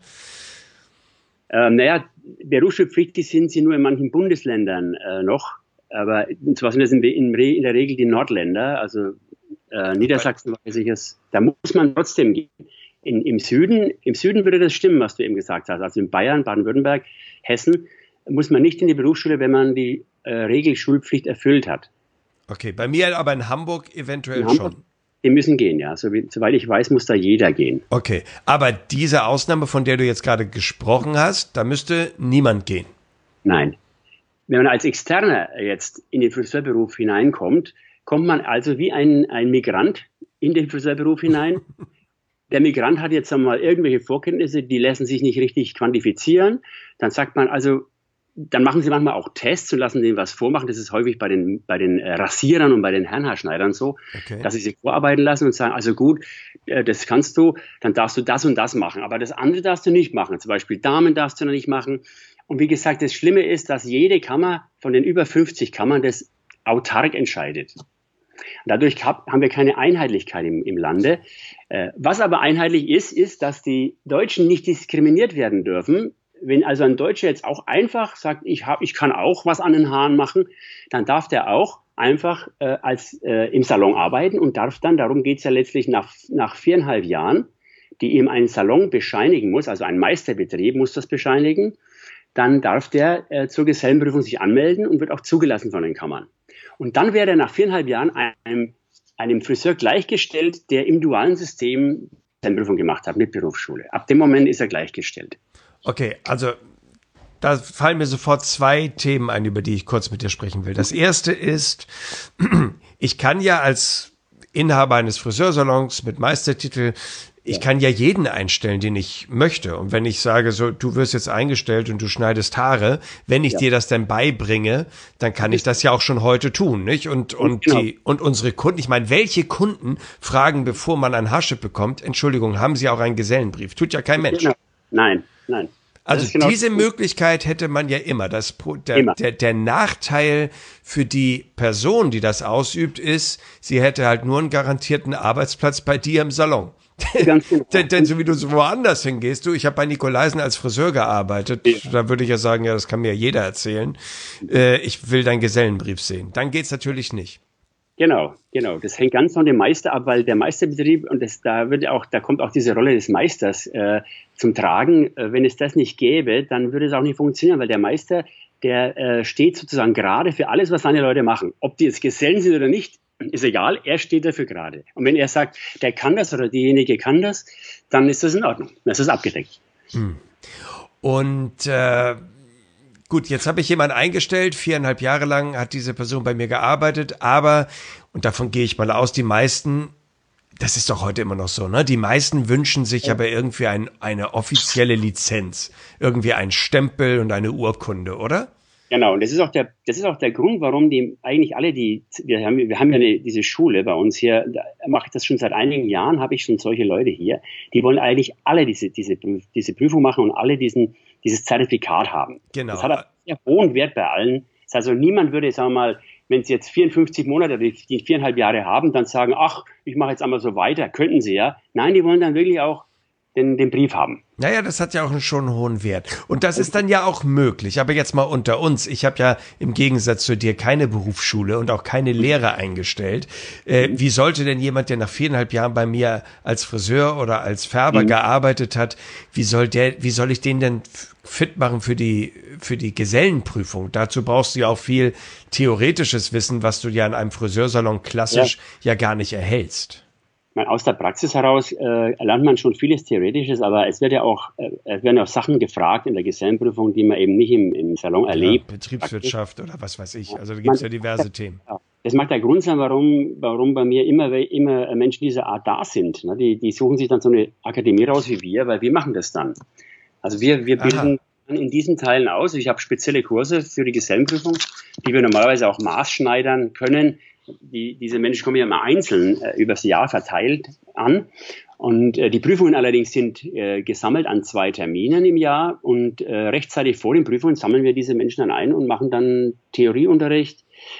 Speaker 4: Ähm, naja, berufsschulpflichtig sind sie nur in manchen Bundesländern äh, noch, aber und zwar sind das in, in, in der Regel die Nordländer, also äh, Niedersachsen weiß ich es, da muss man trotzdem gehen. In, im, Süden, Im Süden würde das stimmen, was du eben gesagt hast. Also in Bayern, Baden-Württemberg, Hessen muss man nicht in die Berufsschule, wenn man die äh, Regelschulpflicht erfüllt hat.
Speaker 3: Okay, bei mir aber in Hamburg eventuell in Hamburg, schon.
Speaker 4: Die müssen gehen, ja. So wie, soweit ich weiß, muss da jeder gehen.
Speaker 3: Okay, aber diese Ausnahme, von der du jetzt gerade gesprochen hast, da müsste niemand gehen.
Speaker 4: Nein. Wenn man als Externer jetzt in den Friseurberuf hineinkommt, kommt man also wie ein, ein Migrant in den Friseurberuf hinein. Der Migrant hat jetzt einmal irgendwelche Vorkenntnisse, die lassen sich nicht richtig quantifizieren. Dann sagt man also, dann machen sie manchmal auch Tests und lassen denen was vormachen. Das ist häufig bei den, bei den Rasierern und bei den Herrenhaarschneidern so, okay. dass sie sich vorarbeiten lassen und sagen, also gut, das kannst du, dann darfst du das und das machen. Aber das andere darfst du nicht machen. Zum Beispiel Damen darfst du noch nicht machen. Und wie gesagt, das Schlimme ist, dass jede Kammer von den über fünfzig Kammern das autark entscheidet. Dadurch haben wir keine Einheitlichkeit im, im Lande. Was aber einheitlich ist, ist, dass die Deutschen nicht diskriminiert werden dürfen. Wenn also ein Deutscher jetzt auch einfach sagt, ich, hab, ich kann auch was an den Haaren machen, dann darf der auch einfach äh, als äh, im Salon arbeiten und darf dann, darum geht es ja letztlich nach, nach viereinhalb Jahren, die ihm einen Salon bescheinigen muss, also ein Meisterbetrieb muss das bescheinigen, dann darf der äh, zur Gesellenprüfung sich anmelden und wird auch zugelassen von den Kammern. Und dann wäre er nach viereinhalb Jahren einem, einem Friseur gleichgestellt, der im dualen System seine Prüfung gemacht hat mit Berufsschule. Ab dem Moment ist er gleichgestellt.
Speaker 3: Okay, also da fallen mir sofort zwei Themen ein, über die ich kurz mit dir sprechen will. Das erste ist, ich kann ja als Inhaber eines Friseursalons mit Meistertitel, ich kann ja jeden einstellen, den ich möchte. Und wenn ich sage, so, du wirst jetzt eingestellt und du schneidest Haare, wenn ich ja. dir das dann beibringe, dann kann ich das ja auch schon heute tun, nicht? Und, und genau. die, und unsere Kunden, ich meine, welche Kunden fragen, bevor man ein Haarschnitt bekommt, Entschuldigung, haben sie auch einen Gesellenbrief? Tut ja kein Mensch.
Speaker 4: Genau. Nein, nein.
Speaker 3: Also genau diese Möglichkeit hätte man ja immer. Das, der, immer. Der, der Nachteil für die Person, die das ausübt, ist, sie hätte halt nur einen garantierten Arbeitsplatz bei dir im Salon. Ganz genau. denn, denn so wie du so woanders hingehst, du, ich habe bei Nikolaisen als Friseur gearbeitet, ja. da würde ich ja sagen, ja, das kann mir jeder erzählen. Äh, ich will deinen Gesellenbrief sehen. Dann geht's natürlich nicht.
Speaker 4: Genau, genau. Das hängt ganz von dem Meister ab, weil der Meisterbetrieb, und das, da wird auch, da kommt auch diese Rolle des Meisters äh, zum Tragen. Äh, wenn es das nicht gäbe, dann würde es auch nicht funktionieren, weil der Meister, der äh, steht sozusagen gerade für alles, was seine Leute machen. Ob die jetzt Gesellen sind oder nicht, ist egal, er steht dafür gerade. Und wenn er sagt, der kann das oder diejenige kann das, dann ist das in Ordnung. Dann ist das abgedeckt.
Speaker 3: Hm. Und äh gut, jetzt habe ich jemanden eingestellt, viereinhalb Jahre lang hat diese Person bei mir gearbeitet, aber, und davon gehe ich mal aus, die meisten, das ist doch heute immer noch so, ne? Die meisten wünschen sich ja. aber irgendwie ein, eine offizielle Lizenz, irgendwie ein Stempel und eine Urkunde, oder?
Speaker 4: Genau, und das ist auch der, das ist auch der Grund, warum die eigentlich alle die, wir haben, wir haben ja eine, diese Schule bei uns hier, da mache ich das schon seit einigen Jahren, habe ich schon solche Leute hier, die wollen eigentlich alle diese, diese, diese Prüfung machen und alle diesen, dieses Zertifikat haben.
Speaker 3: Genau.
Speaker 4: Das hat einen sehr hohen Wert bei allen. Das heißt also, niemand würde, sagen wir mal, wenn sie jetzt vierundfünfzig Monate, die, die viereinhalb Jahre haben, dann sagen, ach, ich mache jetzt einmal so weiter, könnten sie ja. Nein, die wollen dann wirklich auch den, den Brief haben.
Speaker 3: Naja, das hat ja auch schon einen hohen Wert. Und das ist dann ja auch möglich. Aber jetzt mal unter uns. Ich habe ja im Gegensatz zu dir keine Berufsschule und auch keine Lehre eingestellt. Äh, wie sollte denn jemand, der nach viereinhalb Jahren bei mir als Friseur oder als Färber mhm. gearbeitet hat, wie soll der, wie soll ich den denn fit machen für die, für die Gesellenprüfung? Dazu brauchst du ja auch viel theoretisches Wissen, was du ja in einem Friseursalon klassisch ja, ja gar nicht erhältst.
Speaker 4: Aus der Praxis heraus äh, lernt man schon vieles Theoretisches, aber es wird ja auch, äh, es werden auch Sachen gefragt in der Gesellenprüfung, die man eben nicht im, im Salon erlebt.
Speaker 3: Ja, Betriebswirtschaft oder was weiß ich. Also da gibt es ja diverse Themen.
Speaker 4: Ja. Das mag der Grund sein, warum, warum bei mir immer, immer Menschen dieser Art da sind. Die, die suchen sich dann so eine Akademie raus wie wir, weil wir machen das dann. Also wir, wir bilden Aha. in diesen Teilen aus. Ich habe spezielle Kurse für die Gesellenprüfung, die wir normalerweise auch maßschneidern können. Die, diese Menschen kommen ja immer einzeln äh, übers Jahr verteilt an. Und äh, die Prüfungen allerdings sind äh, gesammelt an zwei Terminen im Jahr. Und äh, rechtzeitig vor den Prüfungen sammeln wir diese Menschen dann ein und machen dann Theorieunterricht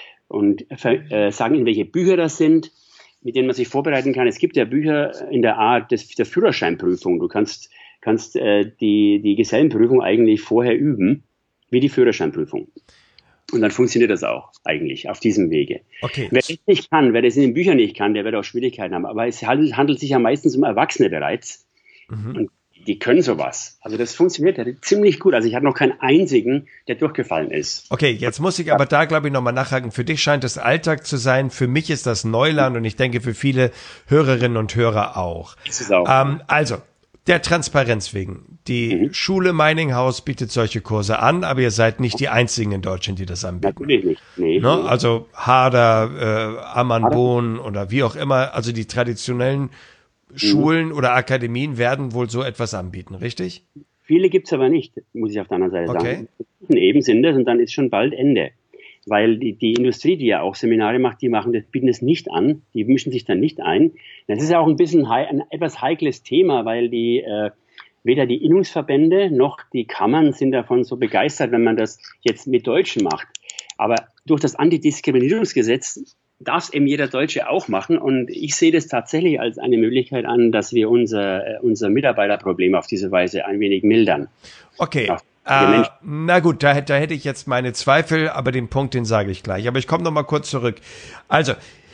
Speaker 4: und äh, sagen ihnen, welche Bücher das sind, mit denen man sich vorbereiten kann. Es gibt ja Bücher in der Art des, der Führerscheinprüfung. Du kannst, kannst äh, die, die Gesellenprüfung eigentlich vorher üben, wie die Führerscheinprüfung. Und dann funktioniert das auch eigentlich auf diesem Wege.
Speaker 3: Okay.
Speaker 4: Wer das nicht kann, wer das in den Büchern nicht kann, der wird auch Schwierigkeiten haben. Aber es handelt, handelt sich ja meistens um Erwachsene bereits. Mhm. Und die können sowas. Also das funktioniert ja ziemlich gut. Also ich hatte noch keinen einzigen, der durchgefallen ist.
Speaker 3: Okay, jetzt muss ich aber da, glaube ich, nochmal nachhaken. Für dich scheint es Alltag zu sein. Für mich ist das Neuland und ich denke für viele Hörerinnen und Hörer auch.
Speaker 4: Ist es auch.
Speaker 3: Ähm, also, der Transparenz wegen. Die mhm. Schule Meininghaus bietet solche Kurse an, aber ihr seid nicht die einzigen in Deutschland, die das anbieten.
Speaker 4: Natürlich nicht. Nee,
Speaker 3: ne?
Speaker 4: nee.
Speaker 3: Also Harder, äh, Ammann-Bohn oder wie auch immer, also die traditionellen Schulen oder Akademien werden wohl so etwas anbieten, richtig?
Speaker 4: Viele gibt's aber nicht, muss ich auf der anderen Seite
Speaker 3: okay.
Speaker 4: sagen. Eben sind das und dann ist schon bald Ende. Weil die, die Industrie, die ja auch Seminare macht, die machen das, bieten das nicht an, die mischen sich dann nicht ein. Das ist ja auch ein bisschen hei- ein etwas heikles Thema, weil die äh, weder die Innungsverbände noch die Kammern sind davon so begeistert, wenn man das jetzt mit Deutschen macht. Aber durch das Antidiskriminierungsgesetz darf es eben jeder Deutsche auch machen. Und ich sehe das tatsächlich als eine Möglichkeit an, dass wir unser, unser Mitarbeiterproblem auf diese Weise ein wenig mildern.
Speaker 3: Okay. Äh, na gut, da, da hätte ich jetzt meine Zweifel, aber den Punkt, den sage ich gleich. Aber ich komme noch mal kurz zurück. Also,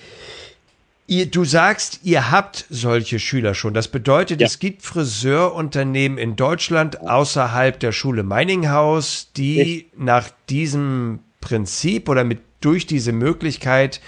Speaker 3: ihr, du sagst, ihr habt solche Schüler schon. Das bedeutet, ja. es gibt Friseurunternehmen in Deutschland außerhalb der Schule Meininghaus, die ich. nach diesem Prinzip oder mit durch diese Möglichkeit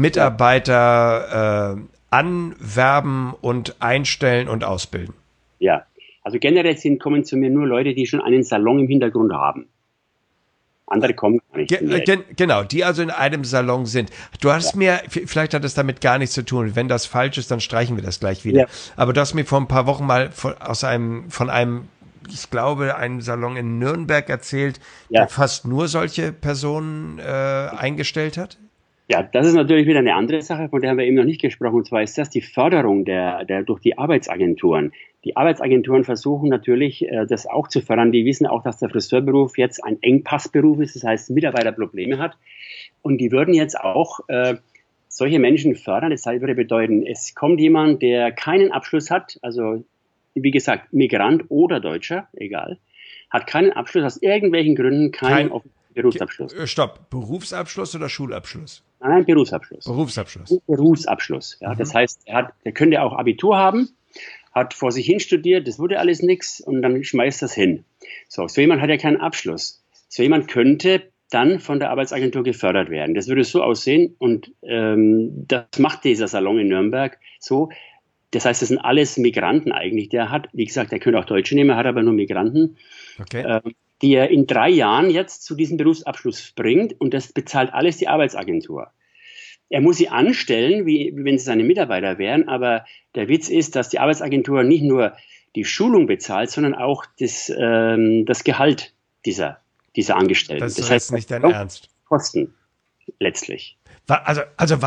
Speaker 3: Mitarbeiter äh, anwerben und einstellen und ausbilden.
Speaker 4: Ja, also generell sind, kommen zu mir nur Leute, die schon einen Salon im Hintergrund haben. Andere kommen gar nicht.
Speaker 3: Ge- gen- genau, die also in einem Salon sind. Du hast ja. mir, vielleicht hat es damit gar nichts zu tun. Wenn das falsch ist, dann streichen wir das gleich wieder. Ja. Aber du hast mir vor ein paar Wochen mal von, aus einem, von einem ich glaube, einen Salon in Nürnberg erzählt, ja. der fast nur solche Personen äh, eingestellt hat?
Speaker 4: Ja, das ist natürlich wieder eine andere Sache, von der haben wir eben noch nicht gesprochen. Und zwar ist das die Förderung der, der durch die Arbeitsagenturen. Die Arbeitsagenturen versuchen natürlich, äh, das auch zu fördern. Die wissen auch, dass der Friseurberuf jetzt ein Engpassberuf ist, das heißt, Mitarbeiter Probleme hat. Und die würden jetzt auch äh, solche Menschen fördern. Das würde bedeuten, es kommt jemand, der keinen Abschluss hat, also wie gesagt, Migrant oder Deutscher, egal, hat keinen Abschluss, aus irgendwelchen Gründen keinen Kein, Berufsabschluss.
Speaker 3: Stopp, Berufsabschluss oder Schulabschluss?
Speaker 4: Nein, Berufsabschluss.
Speaker 3: Berufsabschluss.
Speaker 4: Berufsabschluss, ja. Mhm. Das heißt, er hat, der könnte auch Abitur haben, hat vor sich hin studiert, das wurde alles nichts und dann schmeißt das hin. So, so jemand hat ja keinen Abschluss. So jemand könnte dann von der Arbeitsagentur gefördert werden. Das würde so aussehen und ähm, das macht dieser Salon in Nürnberg so. Das heißt, das sind alles Migranten eigentlich. Der hat, wie gesagt, der könnte auch Deutsche nehmen, hat aber nur Migranten,
Speaker 3: okay.
Speaker 4: äh, die er in drei Jahren jetzt zu diesem Berufsabschluss bringt und das bezahlt alles die Arbeitsagentur. Er muss sie anstellen, wie, wie wenn sie seine Mitarbeiter wären, aber der Witz ist, dass die Arbeitsagentur nicht nur die Schulung bezahlt, sondern auch das, ähm, das Gehalt dieser, dieser Angestellten.
Speaker 3: Das ist
Speaker 4: das
Speaker 3: heißt
Speaker 4: heißt,
Speaker 3: nicht dein Ernst.
Speaker 4: Kosten letztlich.
Speaker 3: Also, also,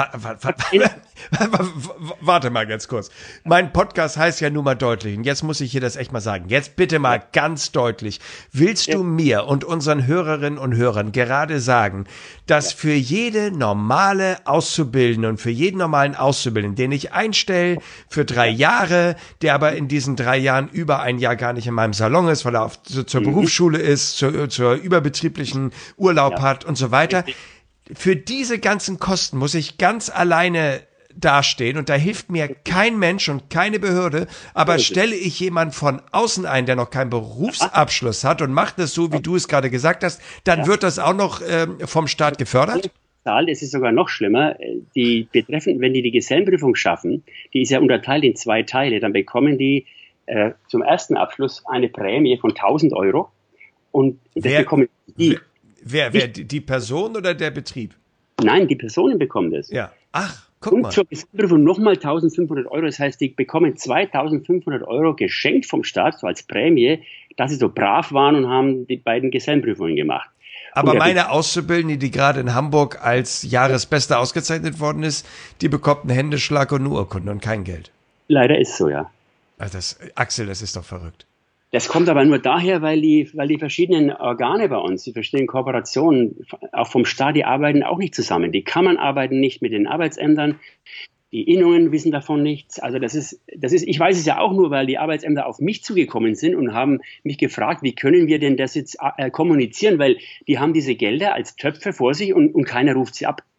Speaker 3: warte mal ganz kurz. Mein Podcast heißt ja nun mal deutlich. Und jetzt muss ich hier das echt mal sagen. Jetzt bitte mal ganz deutlich. Willst du mir und unseren Hörerinnen und Hörern gerade sagen, dass für jede normale Auszubildende und für jeden normalen Auszubildenden, den ich einstelle für drei Jahre, der aber in diesen drei Jahren über ein Jahr gar nicht in meinem Salon ist, weil er auf, zur, zur mhm. Berufsschule ist, zur, zur überbetrieblichen Urlaub ja. hat und so weiter, für diese ganzen Kosten muss ich ganz alleine dastehen und da hilft mir kein Mensch und keine Behörde, aber stelle ich jemanden von außen ein, der noch keinen Berufsabschluss hat und macht das so, wie du es gerade gesagt hast, dann ja. wird das auch noch ähm, vom Staat gefördert?
Speaker 4: Es ist sogar noch schlimmer, die betreffend, wenn die die Gesellenprüfung schaffen, die ist ja unterteilt in zwei Teile, dann bekommen die äh, zum ersten Abschluss eine Prämie von tausend Euro und das
Speaker 3: wer,
Speaker 4: bekommen die
Speaker 3: wer, wer, wer, die Person oder der Betrieb?
Speaker 4: Nein, die Personen bekommen das.
Speaker 3: Ja. Ach, guck
Speaker 4: Und
Speaker 3: mal.
Speaker 4: zur Gesellenprüfung nochmal eintausendfünfhundert Euro. Das heißt, die bekommen zweitausendfünfhundert Euro geschenkt vom Staat, so als Prämie, dass sie so brav waren und haben die beiden Gesellenprüfungen gemacht.
Speaker 3: Aber
Speaker 4: Und der
Speaker 3: meine Auszubildende, die gerade in Hamburg als Jahresbeste ausgezeichnet worden ist, die bekommt einen Händeschlag und eine Urkunde und kein Geld.
Speaker 4: Leider ist so, ja.
Speaker 3: Also das, Axel, das ist doch verrückt.
Speaker 4: Das kommt aber nur daher, weil die, weil die verschiedenen Organe bei uns, die verschiedenen Kooperationen, auch vom Staat, die arbeiten auch nicht zusammen. Die Kammern arbeiten nicht mit den Arbeitsämtern, die Innungen wissen davon nichts. Also das ist, das ist, ich weiß es ja auch nur, weil die Arbeitsämter auf mich zugekommen sind und haben mich gefragt, wie können wir denn das jetzt äh, kommunizieren, weil die haben diese Gelder als Töpfe vor sich und, und keiner ruft sie ab.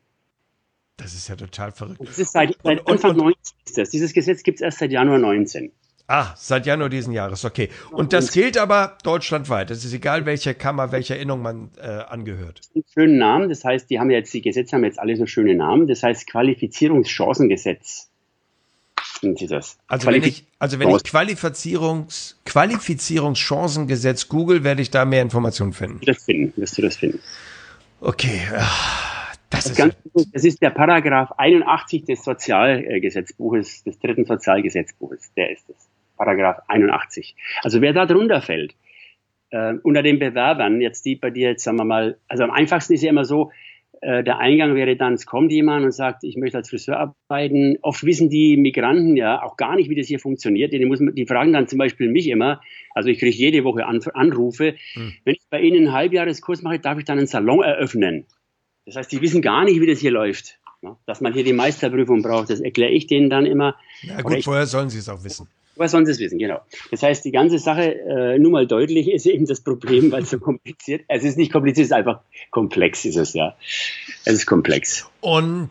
Speaker 3: Das ist ja total verrückt.
Speaker 4: Das ist seit, seit
Speaker 3: Und- und-
Speaker 4: Anfang
Speaker 3: und-
Speaker 4: neunzehn ist das. Dieses Gesetz gibt es erst seit Januar neunzehn.
Speaker 3: Ah, seit Januar diesen Jahres, okay. Und das gilt aber deutschlandweit. Es ist egal, welcher Kammer, welcher Innung man äh, angehört.
Speaker 4: Einen schönen Namen, das heißt, die haben jetzt, die Gesetze haben jetzt alle so schöne Namen, das heißt Qualifizierungschancengesetz. Nennt sich das.
Speaker 3: Also wenn ich, also wenn ich
Speaker 4: Qualifiz-
Speaker 3: Qualifizierungs, Qualifizierungschancengesetz google, werde ich da mehr Informationen finden.
Speaker 4: das finden, wirst du das finden.
Speaker 3: Okay, ah, das
Speaker 4: Das,
Speaker 3: ist
Speaker 4: Ganze, das ist der Paragraph einundachtzig des Sozialgesetzbuches, des dritten Sozialgesetzbuches, der ist es. Paragraph einundachtzig. Also wer da drunter fällt, äh, unter den Bewerbern, jetzt die bei dir, jetzt sagen wir mal, also am einfachsten ist ja immer so, äh, der Eingang wäre dann, es kommt jemand und sagt, ich möchte als Friseur arbeiten. Oft wissen die Migranten ja auch gar nicht, wie das hier funktioniert. Die, muss, die fragen dann zum Beispiel mich immer, also ich kriege jede Woche An Anrufe, hm. wenn ich bei Ihnen einen Halbjahreskurs mache, darf ich dann einen Salon eröffnen. Das heißt, die wissen gar nicht, wie das hier läuft. Ne? Dass man hier die Meisterprüfung braucht, das erkläre ich denen dann immer.
Speaker 3: Ja gut,
Speaker 4: ich,
Speaker 3: woher sollen sie es auch wissen?
Speaker 4: Woher sollen sie es wissen, genau. Das heißt, die ganze Sache, äh, nur mal deutlich, ist eben das Problem, weil es so kompliziert. Es ist nicht kompliziert, es ist einfach komplex, ist es, ja. Es ist komplex.
Speaker 3: Und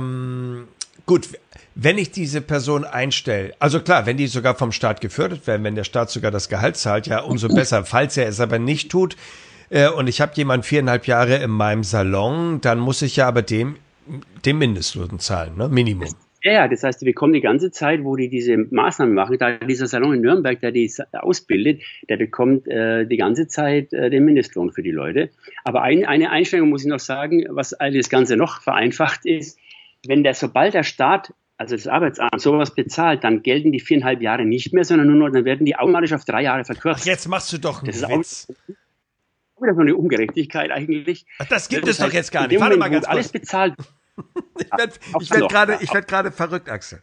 Speaker 3: ähm, gut, wenn ich diese Person einstelle, also klar, wenn die sogar vom Staat gefördert werden, wenn der Staat sogar das Gehalt zahlt, ja, umso besser. Falls er es aber nicht tut, äh, und ich habe jemanden viereinhalb Jahre in meinem Salon, dann muss ich ja aber dem, dem Mindestlohn zahlen, ne? Minimum.
Speaker 4: Ja, ja, das heißt, die bekommen die ganze Zeit, wo die diese Maßnahmen machen, da dieser Salon in Nürnberg, der die ausbildet, der bekommt äh, die ganze Zeit äh, den Mindestlohn für die Leute. Aber ein, eine Einschränkung muss ich noch sagen, was das Ganze noch vereinfacht ist, wenn der, sobald der Staat, also das Arbeitsamt, sowas bezahlt, dann gelten die viereinhalb Jahre nicht mehr, sondern nur noch, dann werden die automatisch auf drei Jahre verkürzt.
Speaker 3: Ach, jetzt machst du doch einen
Speaker 4: das ist
Speaker 3: Witz.
Speaker 4: Auch wieder so eine Ungerechtigkeit eigentlich.
Speaker 3: Ach, das gibt
Speaker 4: Das
Speaker 3: es doch
Speaker 4: heißt,
Speaker 3: jetzt gar
Speaker 4: in
Speaker 3: nicht.
Speaker 4: dem
Speaker 3: Warte
Speaker 4: Moment,
Speaker 3: mal ganz
Speaker 4: wo alles
Speaker 3: kurz.
Speaker 4: bezahlt.
Speaker 3: Ich werde
Speaker 4: Auf
Speaker 3: ich werd
Speaker 4: Salon,
Speaker 3: gerade
Speaker 4: ja.
Speaker 3: ich werd gerade verrückt, Axel.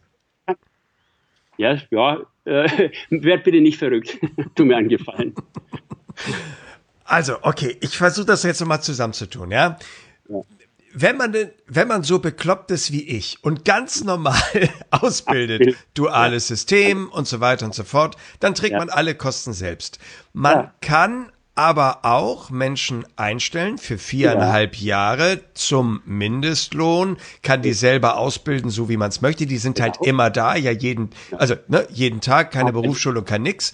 Speaker 4: Ja, ja, äh, werd bitte nicht verrückt. Tu mir einen Gefallen.
Speaker 3: Also, okay, ich versuche das jetzt nochmal zusammenzutun, ja?
Speaker 4: Ja.
Speaker 3: Wenn man denn, wenn man so bekloppt ist wie ich und ganz normal ausbildet,
Speaker 4: Abbild.
Speaker 3: duales System und so weiter und so fort, dann trägt
Speaker 4: Ja.
Speaker 3: man alle Kosten selbst. Man
Speaker 4: Ja.
Speaker 3: kann aber auch Menschen einstellen für viereinhalb Jahre zum Mindestlohn, kann die selber ausbilden, so wie man es möchte. Die sind halt immer da, ja jeden, also ne, jeden Tag, keine Berufsschulung, kein nix.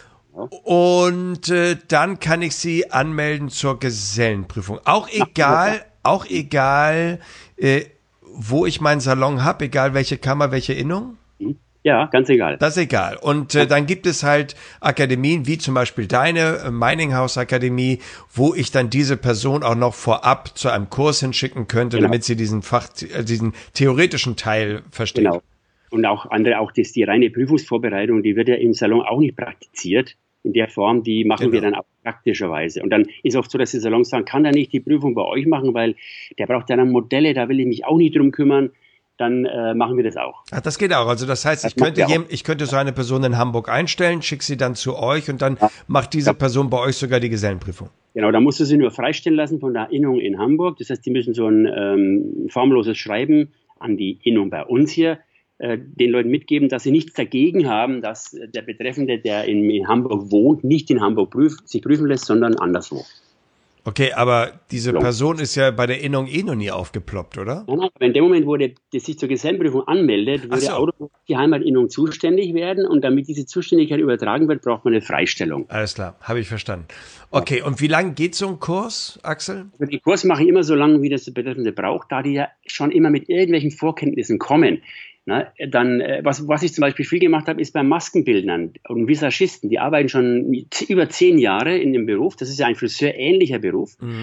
Speaker 3: Und äh, dann kann ich sie anmelden zur Gesellenprüfung. Auch egal, auch egal, äh, wo ich meinen Salon habe, egal welche Kammer, welche Innung.
Speaker 4: Ja, ganz egal.
Speaker 3: Das ist egal. Und äh, dann gibt es halt Akademien, wie zum Beispiel deine äh, Meininghaus Akademie, wo ich dann diese Person auch noch vorab zu einem Kurs hinschicken könnte,
Speaker 4: Genau.
Speaker 3: damit sie diesen Fach, äh, diesen theoretischen Teil versteht.
Speaker 4: Genau. Und auch andere, auch das, die reine Prüfungsvorbereitung, die wird ja im Salon auch nicht praktiziert in der Form, die machen
Speaker 3: Genau.
Speaker 4: wir dann auch praktischerweise. Und dann ist oft so, dass die Salons sagen, kann er nicht die Prüfung bei euch machen, weil der braucht ja dann Modelle, da will ich mich auch nicht drum kümmern. Dann äh, machen wir das auch.
Speaker 3: Ach, das geht auch. Also das heißt,
Speaker 4: Das
Speaker 3: ich könnte,
Speaker 4: macht ihr
Speaker 3: jem, ich könnte so eine Person in Hamburg einstellen, schicke sie dann zu euch und dann
Speaker 4: Ja.
Speaker 3: macht diese
Speaker 4: Ja.
Speaker 3: Person bei euch sogar die Gesellenprüfung.
Speaker 4: Genau, da musst du sie nur freistellen lassen von der Innung in Hamburg. Das heißt, die müssen so ein ähm, formloses Schreiben an die Innung bei uns hier äh, den Leuten mitgeben, dass sie nichts dagegen haben, dass der Betreffende, der in, in Hamburg wohnt, nicht in Hamburg prüf, sich prüfen lässt, sondern anderswo.
Speaker 3: Okay, aber diese
Speaker 4: Ja.
Speaker 3: Person ist ja bei der Innung eh noch nie aufgeploppt, oder?
Speaker 4: Nein, nein, aber in dem Moment, wo der, der sich zur Gesellenprüfung anmeldet,
Speaker 3: Ach
Speaker 4: würde
Speaker 3: so.
Speaker 4: automatisch die Heimatinnung zuständig werden und damit diese Zuständigkeit übertragen wird, braucht man eine Freistellung.
Speaker 3: Alles klar, habe ich verstanden. Okay, und wie lange geht so ein Kurs, Axel?
Speaker 4: Also die Kurs mache ich immer so lange, wie das der Betreffende braucht, da die ja schon immer mit irgendwelchen Vorkenntnissen kommen. Na, dann, äh, was, was ich zum Beispiel viel gemacht habe, ist bei Maskenbildnern und Visagisten. Die arbeiten schon über zehn Jahre in dem Beruf. Das ist ja ein friseurähnlicher Beruf.
Speaker 3: Mhm.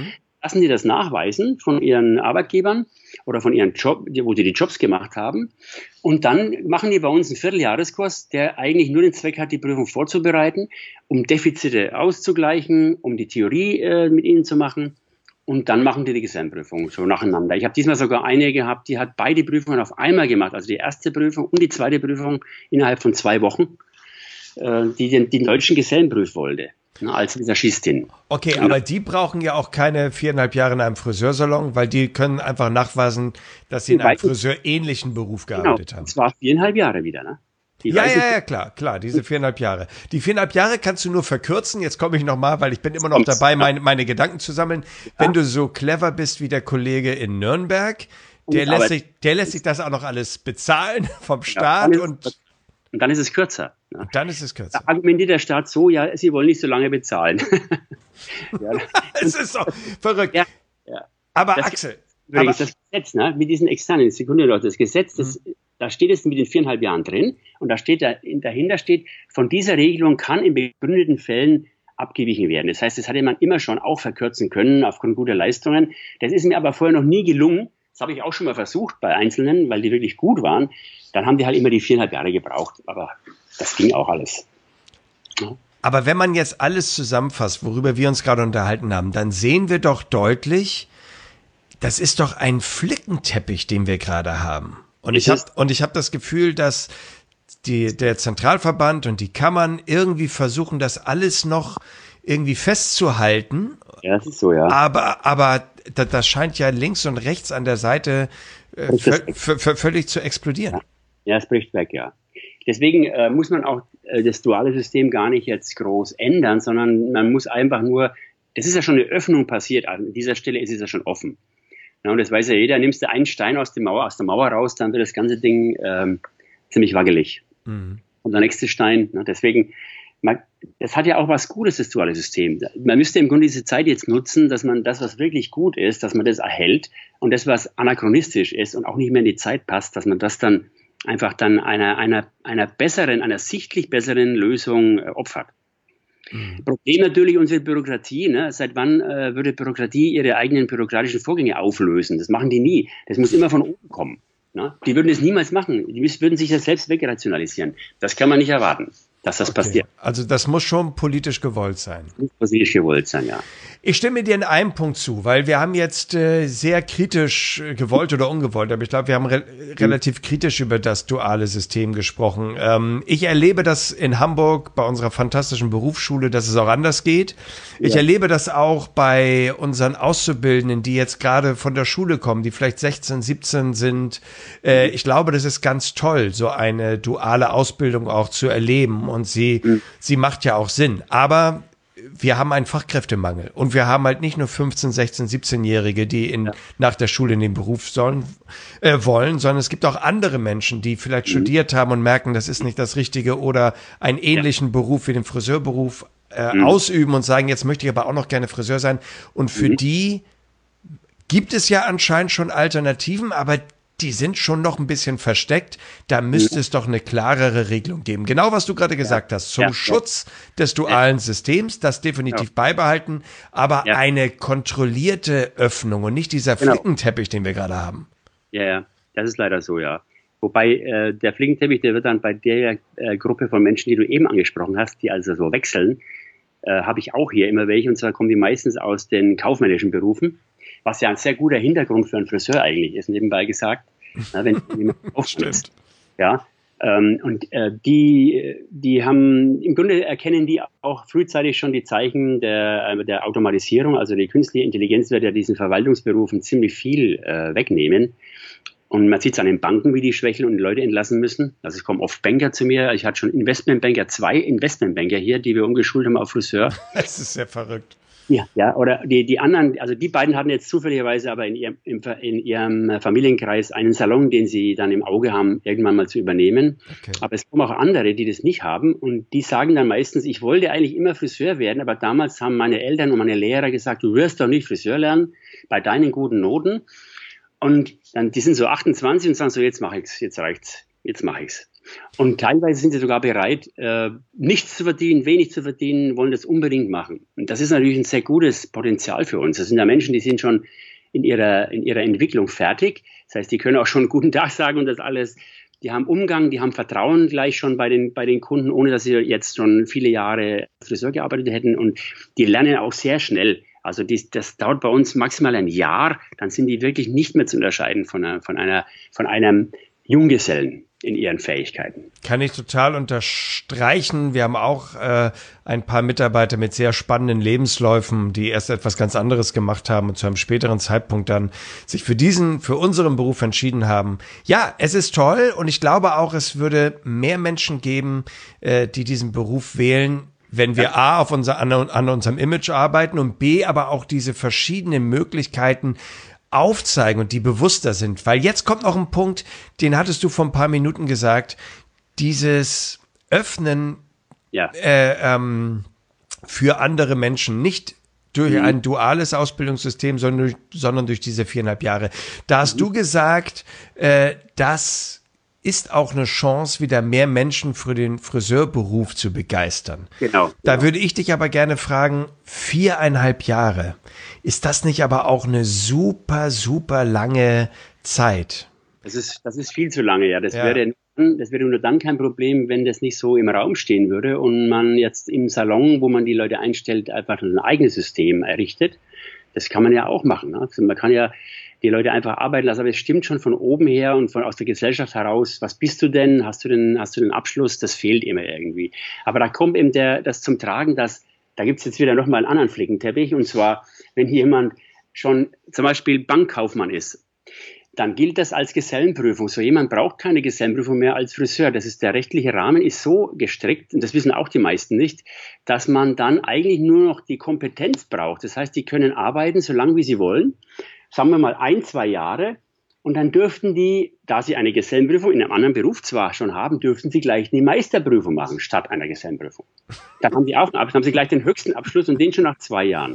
Speaker 4: lassen die das nachweisen von ihren Arbeitgebern oder von ihren Job, wo die die Jobs gemacht haben. Und dann machen die bei uns einen Vierteljahreskurs, der eigentlich nur den Zweck hat, die Prüfung vorzubereiten, um Defizite auszugleichen, um die Theorie äh, mit ihnen zu machen. Und dann machen die die Gesamtprüfung so nacheinander. Ich habe diesmal sogar eine gehabt, die hat beide Prüfungen auf einmal gemacht. Also die erste Prüfung und die zweite Prüfung innerhalb von zwei Wochen, äh, die den, den deutschen Gesellenprüf wollte. Als Visagistin.
Speaker 3: Okay, aber die brauchen ja auch keine viereinhalb Jahre in einem Friseursalon, weil die können einfach nachweisen, dass sie in einem friseurähnlichen Beruf gearbeitet
Speaker 4: genau,
Speaker 3: haben.
Speaker 4: Das war viereinhalb Jahre wieder, ne? Die
Speaker 3: ja, ja, ja, klar, klar, diese viereinhalb Jahre. Die viereinhalb Jahre kannst du nur verkürzen. Jetzt komme ich nochmal, weil ich bin immer noch dabei, meine, meine Gedanken zu sammeln. Wenn du so clever bist wie der Kollege in Nürnberg, der lässt sich, der lässt sich das auch noch alles bezahlen vom Staat
Speaker 4: ja,
Speaker 3: und
Speaker 4: Und dann ist es kürzer. Ne?
Speaker 3: Und dann ist es kürzer.
Speaker 4: Da argumentiert der Staat so, ja, sie wollen nicht so lange bezahlen.
Speaker 3: ja. Es ist so verrückt.
Speaker 4: Ja, ja.
Speaker 3: Aber
Speaker 4: das,
Speaker 3: Axel.
Speaker 4: Übrigens, aber, das Gesetz, ne, mit diesen externen, Sekunde noch, das Gesetz, das, mhm. da steht es mit den viereinhalb Jahren drin und da steht, da, dahinter steht, von dieser Regelung kann in begründeten Fällen abgewichen werden. Das heißt, das hätte man immer schon auch verkürzen können aufgrund guter Leistungen. Das ist mir aber vorher noch nie gelungen. Das habe ich auch schon mal versucht bei Einzelnen, weil die wirklich gut waren. Dann haben die halt immer die viereinhalb Jahre gebraucht. Aber das ging auch alles. Ja.
Speaker 3: Aber wenn man jetzt alles zusammenfasst, worüber wir uns gerade unterhalten haben, dann sehen wir doch deutlich, das ist doch ein Flickenteppich, den wir gerade haben. Und ich habe und ich habe das Gefühl, dass die, der Zentralverband und die Kammern irgendwie versuchen, das alles noch irgendwie festzuhalten.
Speaker 4: Ja, das ist so, ja.
Speaker 3: Aber, aber das, das scheint ja links und rechts an der Seite äh, vö- vö- völlig zu explodieren.
Speaker 4: Ja, es bricht weg, ja. Deswegen äh, muss man auch äh, das duale System gar nicht jetzt groß ändern, sondern man muss einfach nur, das ist ja schon eine Öffnung passiert, an dieser Stelle ist es ja schon offen. Ja, und das weiß ja jeder, nimmst du einen Stein aus der Mauer, aus der Mauer raus, dann wird das ganze Ding ähm, ziemlich wackelig. Mhm. Und der nächste Stein, ne, deswegen, man, das hat ja auch was Gutes, das duale System. Man müsste im Grunde diese Zeit jetzt nutzen, dass man das, was wirklich gut ist, dass man das erhält und das, was anachronistisch ist und auch nicht mehr in die Zeit passt, dass man das dann einfach dann einer, einer, einer besseren, einer sichtlich besseren Lösung äh, opfert. Mhm. Problem natürlich unsere Bürokratie. Ne? Seit wann äh, würde Bürokratie ihre eigenen bürokratischen Vorgänge auflösen? Das machen die nie. Das muss immer von oben kommen. Ne? Die würden das niemals machen. Die würden sich das selbst wegrationalisieren. Das kann man nicht erwarten, dass das okay. passiert.
Speaker 3: Also das muss schon politisch gewollt sein.
Speaker 4: Das muss politisch gewollt sein, ja.
Speaker 3: Ich stimme dir in einem Punkt zu, weil wir haben jetzt äh, sehr kritisch, äh, gewollt oder ungewollt, aber ich glaube, wir haben re- relativ kritisch über das duale System gesprochen. Ähm, ich erlebe das in Hamburg bei unserer fantastischen Berufsschule, dass es auch anders geht. Ich ja. erlebe das auch bei unseren Auszubildenden, die jetzt gerade von der Schule kommen, die vielleicht sechzehn, siebzehn sind. Äh, ich glaube, das ist ganz toll, so eine duale Ausbildung auch zu erleben und sie, mhm. sie macht ja auch Sinn. Aber wir haben einen Fachkräftemangel und wir haben halt nicht nur fünfzehn, sechzehn, siebzehnjährige, die in, ja. nach der Schule in den Beruf sollen, äh, wollen, sondern es gibt auch andere Menschen, die vielleicht mhm. studiert haben und merken, das ist nicht das Richtige oder einen ähnlichen ja. Beruf wie den Friseurberuf äh, mhm. ausüben und sagen, jetzt möchte ich aber auch noch gerne Friseur sein. Und für mhm. die gibt es ja anscheinend schon Alternativen, aber die sind schon noch ein bisschen versteckt. Da müsste ja. es doch eine klarere Regelung geben. Genau, was du gerade gesagt ja. hast. Zum ja. Schutz des dualen ja. Systems, das definitiv ja. beibehalten, aber ja. eine kontrollierte Öffnung und nicht dieser genau. Flickenteppich, den wir gerade haben.
Speaker 4: Ja, ja, das ist leider so, ja. Wobei äh, der Flickenteppich, der wird dann bei der äh, Gruppe von Menschen, die du eben angesprochen hast, die also so wechseln, äh, habe ich auch hier immer welche. Und zwar kommen die meistens aus den kaufmännischen Berufen, was ja ein sehr guter Hintergrund für einen Friseur eigentlich ist, nebenbei gesagt. Na, wenn jemand aufschließt. Ja, ähm, und äh, die, die haben, im Grunde erkennen die auch frühzeitig schon die Zeichen der, äh, der Automatisierung. Also die künstliche Intelligenz wird ja diesen Verwaltungsberufen ziemlich viel äh, wegnehmen. Und man sieht es an den Banken, wie die schwächeln und die Leute entlassen müssen. Also es kommen oft Banker zu mir. Ich hatte schon Investmentbanker, zwei Investmentbanker hier, die wir umgeschult haben auf Friseur.
Speaker 3: Das ist sehr verrückt.
Speaker 4: Ja, ja, oder die, die anderen, also die beiden hatten jetzt zufälligerweise aber in ihrem, in ihrem Familienkreis einen Salon, den sie dann im Auge haben, irgendwann mal zu übernehmen. Okay. Aber es kommen auch andere, die das nicht haben und die sagen dann meistens, ich wollte eigentlich immer Friseur werden, aber damals haben meine Eltern und meine Lehrer gesagt, du wirst doch nicht Friseur lernen bei deinen guten Noten. Und dann, die sind so achtundzwanzig und sagen so, jetzt mache ich's, jetzt reicht's. jetzt mache ich's. Und teilweise sind sie sogar bereit, äh, nichts zu verdienen, wenig zu verdienen, wollen das unbedingt machen. Und das ist natürlich ein sehr gutes Potenzial für uns. Das sind ja Menschen, die sind schon in ihrer, in ihrer Entwicklung fertig. Das heißt, die können auch schon guten Tag sagen und das alles. Die haben Umgang, die haben Vertrauen gleich schon bei den, bei den Kunden, ohne dass sie jetzt schon viele Jahre als Friseur gearbeitet hätten. Und die lernen auch sehr schnell. Also dies, das dauert bei uns maximal ein Jahr. Dann sind die wirklich nicht mehr zu unterscheiden von, einer, von, einer, von einem Junggesellen in ihren Fähigkeiten.
Speaker 3: Kann ich total unterstreichen. Wir haben auch äh, ein paar Mitarbeiter mit sehr spannenden Lebensläufen, die erst etwas ganz anderes gemacht haben und zu einem späteren Zeitpunkt dann sich für diesen, für unseren Beruf entschieden haben. Ja, es ist toll und ich glaube auch, es würde mehr Menschen geben, äh, die diesen Beruf wählen, wenn wir A, auf unser, an, an unserem Image arbeiten und B, aber auch diese verschiedenen Möglichkeiten aufzeigen und die bewusster sind. Weil jetzt kommt noch ein Punkt, den hattest du vor ein paar Minuten gesagt, dieses Öffnen
Speaker 4: ja.
Speaker 3: äh, ähm, für andere Menschen, nicht durch mhm. ein duales Ausbildungssystem, sondern durch, sondern durch diese viereinhalb Jahre. Da hast mhm. du gesagt, äh, das ist auch eine Chance, wieder mehr Menschen für den Friseurberuf zu begeistern.
Speaker 4: Genau.
Speaker 3: Da
Speaker 4: genau.
Speaker 3: würde ich dich aber gerne fragen, viereinhalb Jahre, ist das nicht aber auch eine super, super lange Zeit?
Speaker 4: Das ist, das ist viel zu lange, ja. Das
Speaker 3: ja.
Speaker 4: wäre, das wäre nur dann kein Problem, wenn das nicht so im Raum stehen würde und man jetzt im Salon, wo man die Leute einstellt, einfach ein eigenes System errichtet. Das kann man ja auch machen. Ne? Also man kann ja die Leute einfach arbeiten lassen, aber es stimmt schon von oben her und von aus der Gesellschaft heraus, was bist du denn, hast du den, hast du den Abschluss, das fehlt immer irgendwie. Aber da kommt eben der, das zum Tragen, dass, da gibt's jetzt wieder nochmal einen anderen Flickenteppich, und zwar, wenn hier jemand schon zum Beispiel Bankkaufmann ist, dann gilt das als Gesellenprüfung. So jemand braucht keine Gesellenprüfung mehr als Friseur. Das ist, der rechtliche Rahmen ist so gestrickt, und das wissen auch die meisten nicht, dass man dann eigentlich nur noch die Kompetenz braucht. Das heißt, die können arbeiten, so lange wie sie wollen, sagen wir mal ein, zwei Jahre, und dann dürften die, da sie eine Gesellenprüfung in einem anderen Beruf zwar schon haben, dürften sie gleich eine Meisterprüfung machen statt einer Gesellenprüfung. Dann haben sie auch einen Abschluss, haben sie gleich den höchsten Abschluss, und den schon nach zwei Jahren.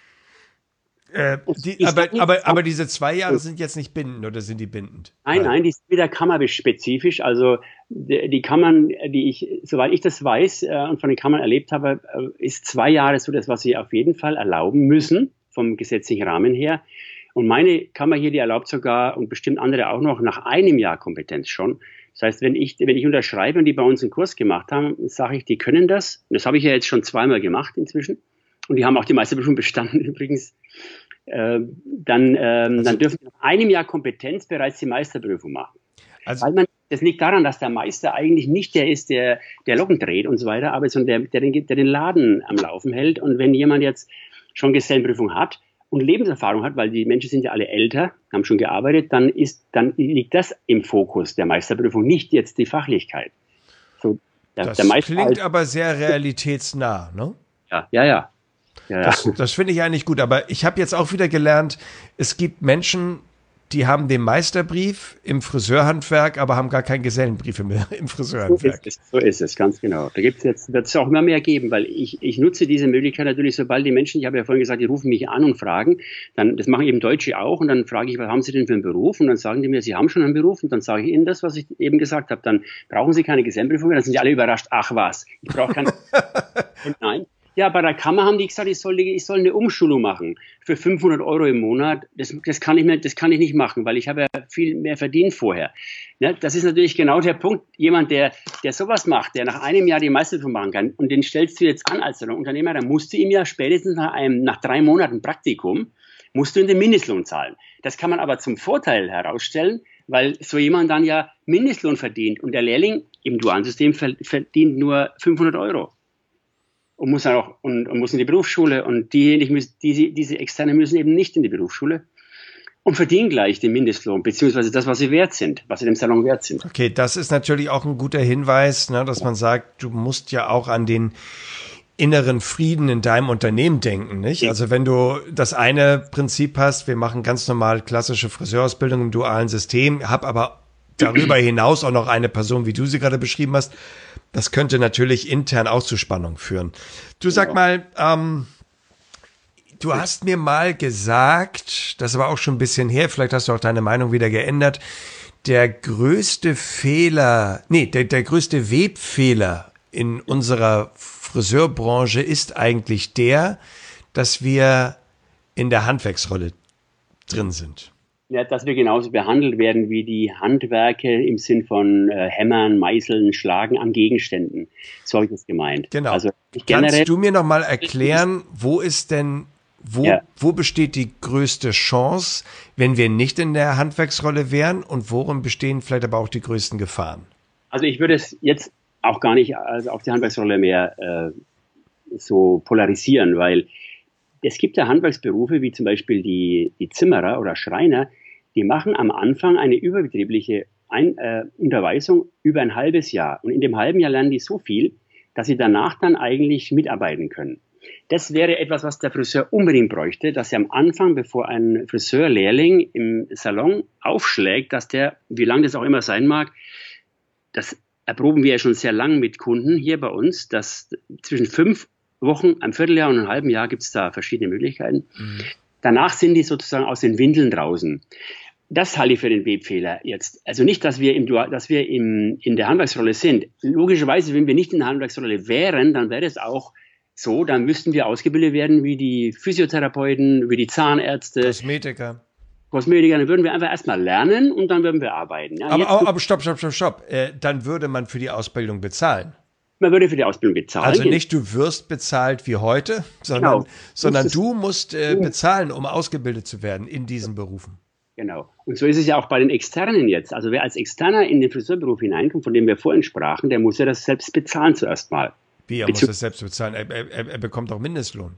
Speaker 3: Äh, die, aber, aber, aber diese zwei Jahre sind jetzt nicht bindend, oder sind die bindend?
Speaker 4: Nein, nein, die sind wieder kammerspezifisch. Also die, die Kammern, die ich, soweit ich das weiß äh, und von den Kammern erlebt habe, äh, ist zwei Jahre so das, was sie auf jeden Fall erlauben müssen, vom gesetzlichen Rahmen her. Und meine Kammer hier, die erlaubt sogar, und bestimmt andere auch noch, nach einem Jahr Kompetenz schon. Das heißt, wenn ich, wenn ich unterschreibe und die bei uns einen Kurs gemacht haben, sage ich, die können das. Und das habe ich ja jetzt schon zweimal gemacht inzwischen. Und die haben auch die Meisterprüfung bestanden übrigens. Äh, dann, ähm, dann dürfen sie nach einem Jahr Kompetenz bereits die Meisterprüfung machen. Also, Weil man, das liegt daran, dass der Meister eigentlich nicht der ist, der, der Locken dreht und so weiter, aber sondern der, der, den, der den Laden am Laufen hält. Und wenn jemand jetzt schon Gesellenprüfung hat und Lebenserfahrung hat, weil die Menschen sind ja alle älter, haben schon gearbeitet, dann ist, dann liegt das im Fokus der Meisterprüfung, nicht jetzt die Fachlichkeit. So, der,
Speaker 3: das
Speaker 4: der Meister
Speaker 3: klingt
Speaker 4: halt,
Speaker 3: aber sehr realitätsnah, ne?
Speaker 4: Ja, ja, ja. ja, ja.
Speaker 3: Das, das finde ich eigentlich gut, aber ich habe jetzt auch wieder gelernt, es gibt Menschen, die haben den Meisterbrief im Friseurhandwerk, aber haben gar keinen Gesellenbrief im, im Friseurhandwerk.
Speaker 4: So ist es, so ist es, ganz genau. Da gibt's jetzt, wird es auch immer mehr geben, weil ich, ich nutze diese Möglichkeit natürlich, sobald die Menschen, ich habe ja vorhin gesagt, die rufen mich an und fragen, dann, das machen eben Deutsche auch, und dann frage ich, was haben sie denn für einen Beruf? Und dann sagen die mir, sie haben schon einen Beruf, und dann sage ich ihnen das, was ich eben gesagt habe. Dann brauchen sie keine Gesellenprüfung mehr, dann sind die alle überrascht, ach was, ich brauche keine. Nein. Ja, bei der Kammer haben die gesagt, ich soll, ich soll eine Umschulung machen für fünfhundert Euro im Monat. Das, das, kann ich mir, das kann ich nicht machen, weil ich habe ja viel mehr verdient vorher. Ne, das ist natürlich genau der Punkt. Jemand, der, der sowas macht, der nach einem Jahr die Meisterprüfung machen kann, und den stellst du jetzt an als Unternehmer, dann musst du ihm ja spätestens nach, einem, nach drei Monaten Praktikum, musst du ihm den Mindestlohn zahlen. Das kann man aber zum Vorteil herausstellen, weil so jemand dann ja Mindestlohn verdient, und der Lehrling im dualen System verdient nur fünfhundert Euro. Und muss dann auch, und, und muss in die Berufsschule, und diejenigen müssen, diese, diese Externen müssen eben nicht in die Berufsschule und verdienen gleich den Mindestlohn, beziehungsweise das, was sie wert sind, was sie dem Salon wert sind.
Speaker 3: Okay, das ist natürlich auch ein guter Hinweis, ne, dass man sagt, du musst ja auch an den inneren Frieden in deinem Unternehmen denken, nicht? Ja. Also wenn du das eine Prinzip hast, wir machen ganz normal klassische Friseurausbildung im dualen System, hab aber darüber hinaus auch noch eine Person, wie du sie gerade beschrieben hast, das könnte natürlich intern auch zu Spannung führen. Du sag mal, ähm, du hast mir mal gesagt, das war auch schon ein bisschen her, vielleicht hast du auch deine Meinung wieder geändert, der größte Fehler, nee, der, der größte Webfehler in unserer Friseurbranche ist eigentlich der, dass wir in der Handwerksrolle drin sind.
Speaker 4: Ja, dass wir genauso behandelt werden wie die Handwerker im Sinn von äh, Hämmern, Meißeln, Schlagen an Gegenständen. So habe ich das gemeint.
Speaker 3: Genau.
Speaker 4: Also,
Speaker 3: kannst du mir noch mal erklären, wo ist denn, wo, ja. wo besteht die größte Chance, wenn wir nicht in der Handwerksrolle wären, und worin bestehen vielleicht aber auch die größten Gefahren?
Speaker 4: Also ich würde es jetzt auch gar nicht also auf die Handwerksrolle mehr äh, so polarisieren, weil es gibt ja Handwerksberufe, wie zum Beispiel die, die Zimmerer oder Schreiner, die machen am Anfang eine überbetriebliche Ein, äh, Unterweisung über ein halbes Jahr. Und in dem halben Jahr lernen die so viel, dass sie danach dann eigentlich mitarbeiten können. Das wäre etwas, was der Friseur unbedingt bräuchte, dass er am Anfang, bevor ein Friseurlehrling im Salon aufschlägt, dass der, wie lang das auch immer sein mag, das erproben wir ja schon sehr lang mit Kunden hier bei uns, dass zwischen fünf Wochen, ein Vierteljahr und einem halben Jahr gibt es da verschiedene Möglichkeiten. Mhm. Danach sind die sozusagen aus den Windeln draußen. Das halte ich für den Webfehler jetzt. Also nicht, dass wir, im, dass wir im, in der Handwerksrolle sind. Logischerweise, wenn wir nicht in der Handwerksrolle wären, dann wäre es auch so, dann müssten wir ausgebildet werden wie die Physiotherapeuten, wie die Zahnärzte.
Speaker 3: Kosmetiker.
Speaker 4: Kosmetiker, dann würden wir einfach erstmal lernen und dann würden wir arbeiten. Ja,
Speaker 3: aber, aber, aber stopp, stopp, stopp, stopp. Äh, dann würde man für die Ausbildung bezahlen.
Speaker 4: Man würde für die Ausbildung bezahlen.
Speaker 3: Also nicht du wirst bezahlt wie heute, sondern, genau. sondern du musst äh, bezahlen, um ausgebildet zu werden in diesen Berufen.
Speaker 4: Genau. Und so ist es ja auch bei den Externen jetzt. Also wer als Externer in den Friseurberuf hineinkommt, von dem wir vorhin sprachen, der muss ja das selbst bezahlen zuerst mal.
Speaker 3: Wie, er Bezu- muss das selbst bezahlen? Er, er, er bekommt auch Mindestlohn.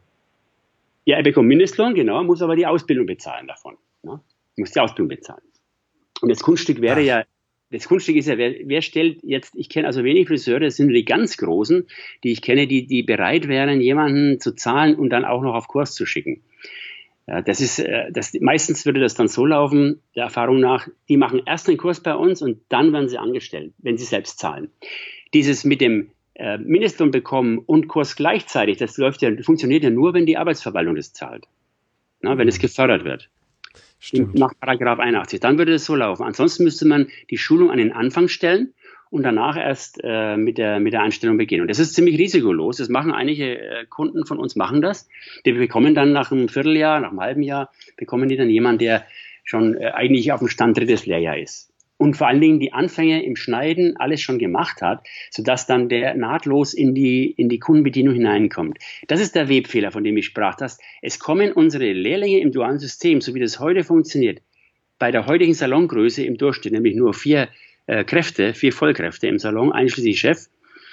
Speaker 4: Ja, er bekommt Mindestlohn, genau, muss aber die Ausbildung bezahlen davon. Ne? Er muss die Ausbildung bezahlen. Und das Kunststück wäre Ach. ja, das Kunststück ist ja, wer, wer stellt jetzt, ich kenne also wenig Friseure, das sind die ganz Großen, die ich kenne, die, die bereit wären, jemanden zu zahlen und dann auch noch auf Kurs zu schicken. Ja, das ist, das, meistens würde das dann so laufen, der Erfahrung nach, die machen erst einen Kurs bei uns und dann werden sie angestellt, wenn sie selbst zahlen. Dieses mit dem äh, Mindestlohn bekommen und Kurs gleichzeitig, das läuft ja, funktioniert ja nur, wenn die Arbeitsverwaltung das zahlt. Na, wenn es gefördert wird. Stimmt. Nach Paragraph einundachtzig. Dann würde es so laufen. Ansonsten müsste man die Schulung an den Anfang stellen und danach erst äh, mit der mit der Einstellung beginnen. Und das ist ziemlich risikolos. Das machen einige äh, Kunden von uns, machen das. Die bekommen dann nach einem Vierteljahr, nach einem halben Jahr, bekommen die dann jemanden, der schon äh, eigentlich auf dem Stand drittes Lehrjahr ist. Und vor allen Dingen die Anfänge im Schneiden alles schon gemacht hat, sodass dann der nahtlos in die, in die Kundenbedienung hineinkommt. Das ist der Webfehler, von dem ich sprach. Dass es kommen unsere Lehrlinge im dualen System, so wie das heute funktioniert, bei der heutigen Salongröße im Durchschnitt, nämlich nur vier äh, Kräfte, vier Vollkräfte im Salon, einschließlich Chef,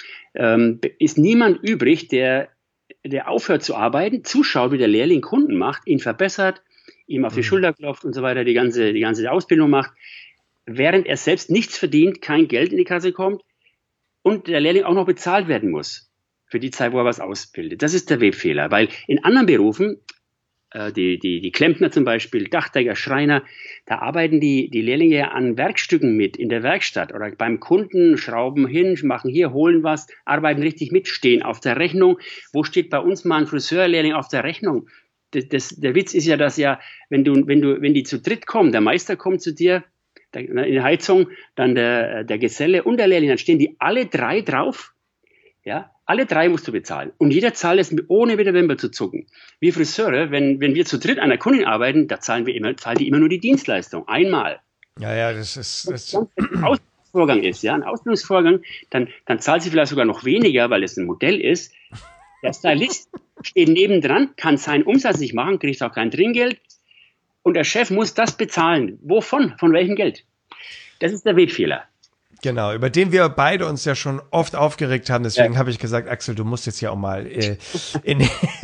Speaker 4: ähm, ist niemand übrig, der, der aufhört zu arbeiten, zuschaut, wie der Lehrling Kunden macht, ihn verbessert, ihm auf die mhm. Schulter klopft und so weiter, die ganze, die ganze Ausbildung macht, während er selbst nichts verdient, kein Geld in die Kasse kommt und der Lehrling auch noch bezahlt werden muss für die Zeit, wo er was ausbildet. Das ist der Webfehler, weil in anderen Berufen, äh, die, die, die Klempner zum Beispiel, Dachdecker, Schreiner, da arbeiten die, die Lehrlinge an Werkstücken mit in der Werkstatt oder beim Kunden, schrauben hin, machen hier, holen was, arbeiten richtig mit, stehen auf der Rechnung. Wo steht bei uns mal ein Friseurlehrling auf der Rechnung? Das, das, der Witz ist ja, dass ja, wenn du, wenn du, wenn die zu dritt kommen, der Meister kommt zu dir, in der Heizung, dann der, der Geselle und der Lehrling, dann stehen die alle drei drauf. Ja, alle drei musst du bezahlen. Und jeder zahlt es ohne mit der Wimper zu zucken. Wir Friseure, wenn, wenn wir zu dritt an der Kundin arbeiten, da zahlen wir immer, zahlen die immer nur die Dienstleistung. Einmal.
Speaker 3: Ja, ja, das ist, das
Speaker 4: Wenn es ein Ausbildungsvorgang ist, ja, ein Ausbildungsvorgang, dann, dann zahlt sie vielleicht sogar noch weniger, weil es ein Modell ist. Der Stylist steht nebendran, kann seinen Umsatz nicht machen, kriegt auch kein Trinkgeld. Und der Chef muss das bezahlen. Wovon? Von welchem Geld? Das ist der Webfehler.
Speaker 3: Genau, über den wir beide uns ja schon oft aufgeregt haben. Deswegen ja. habe ich gesagt, Axel, du musst jetzt ja auch mal äh, in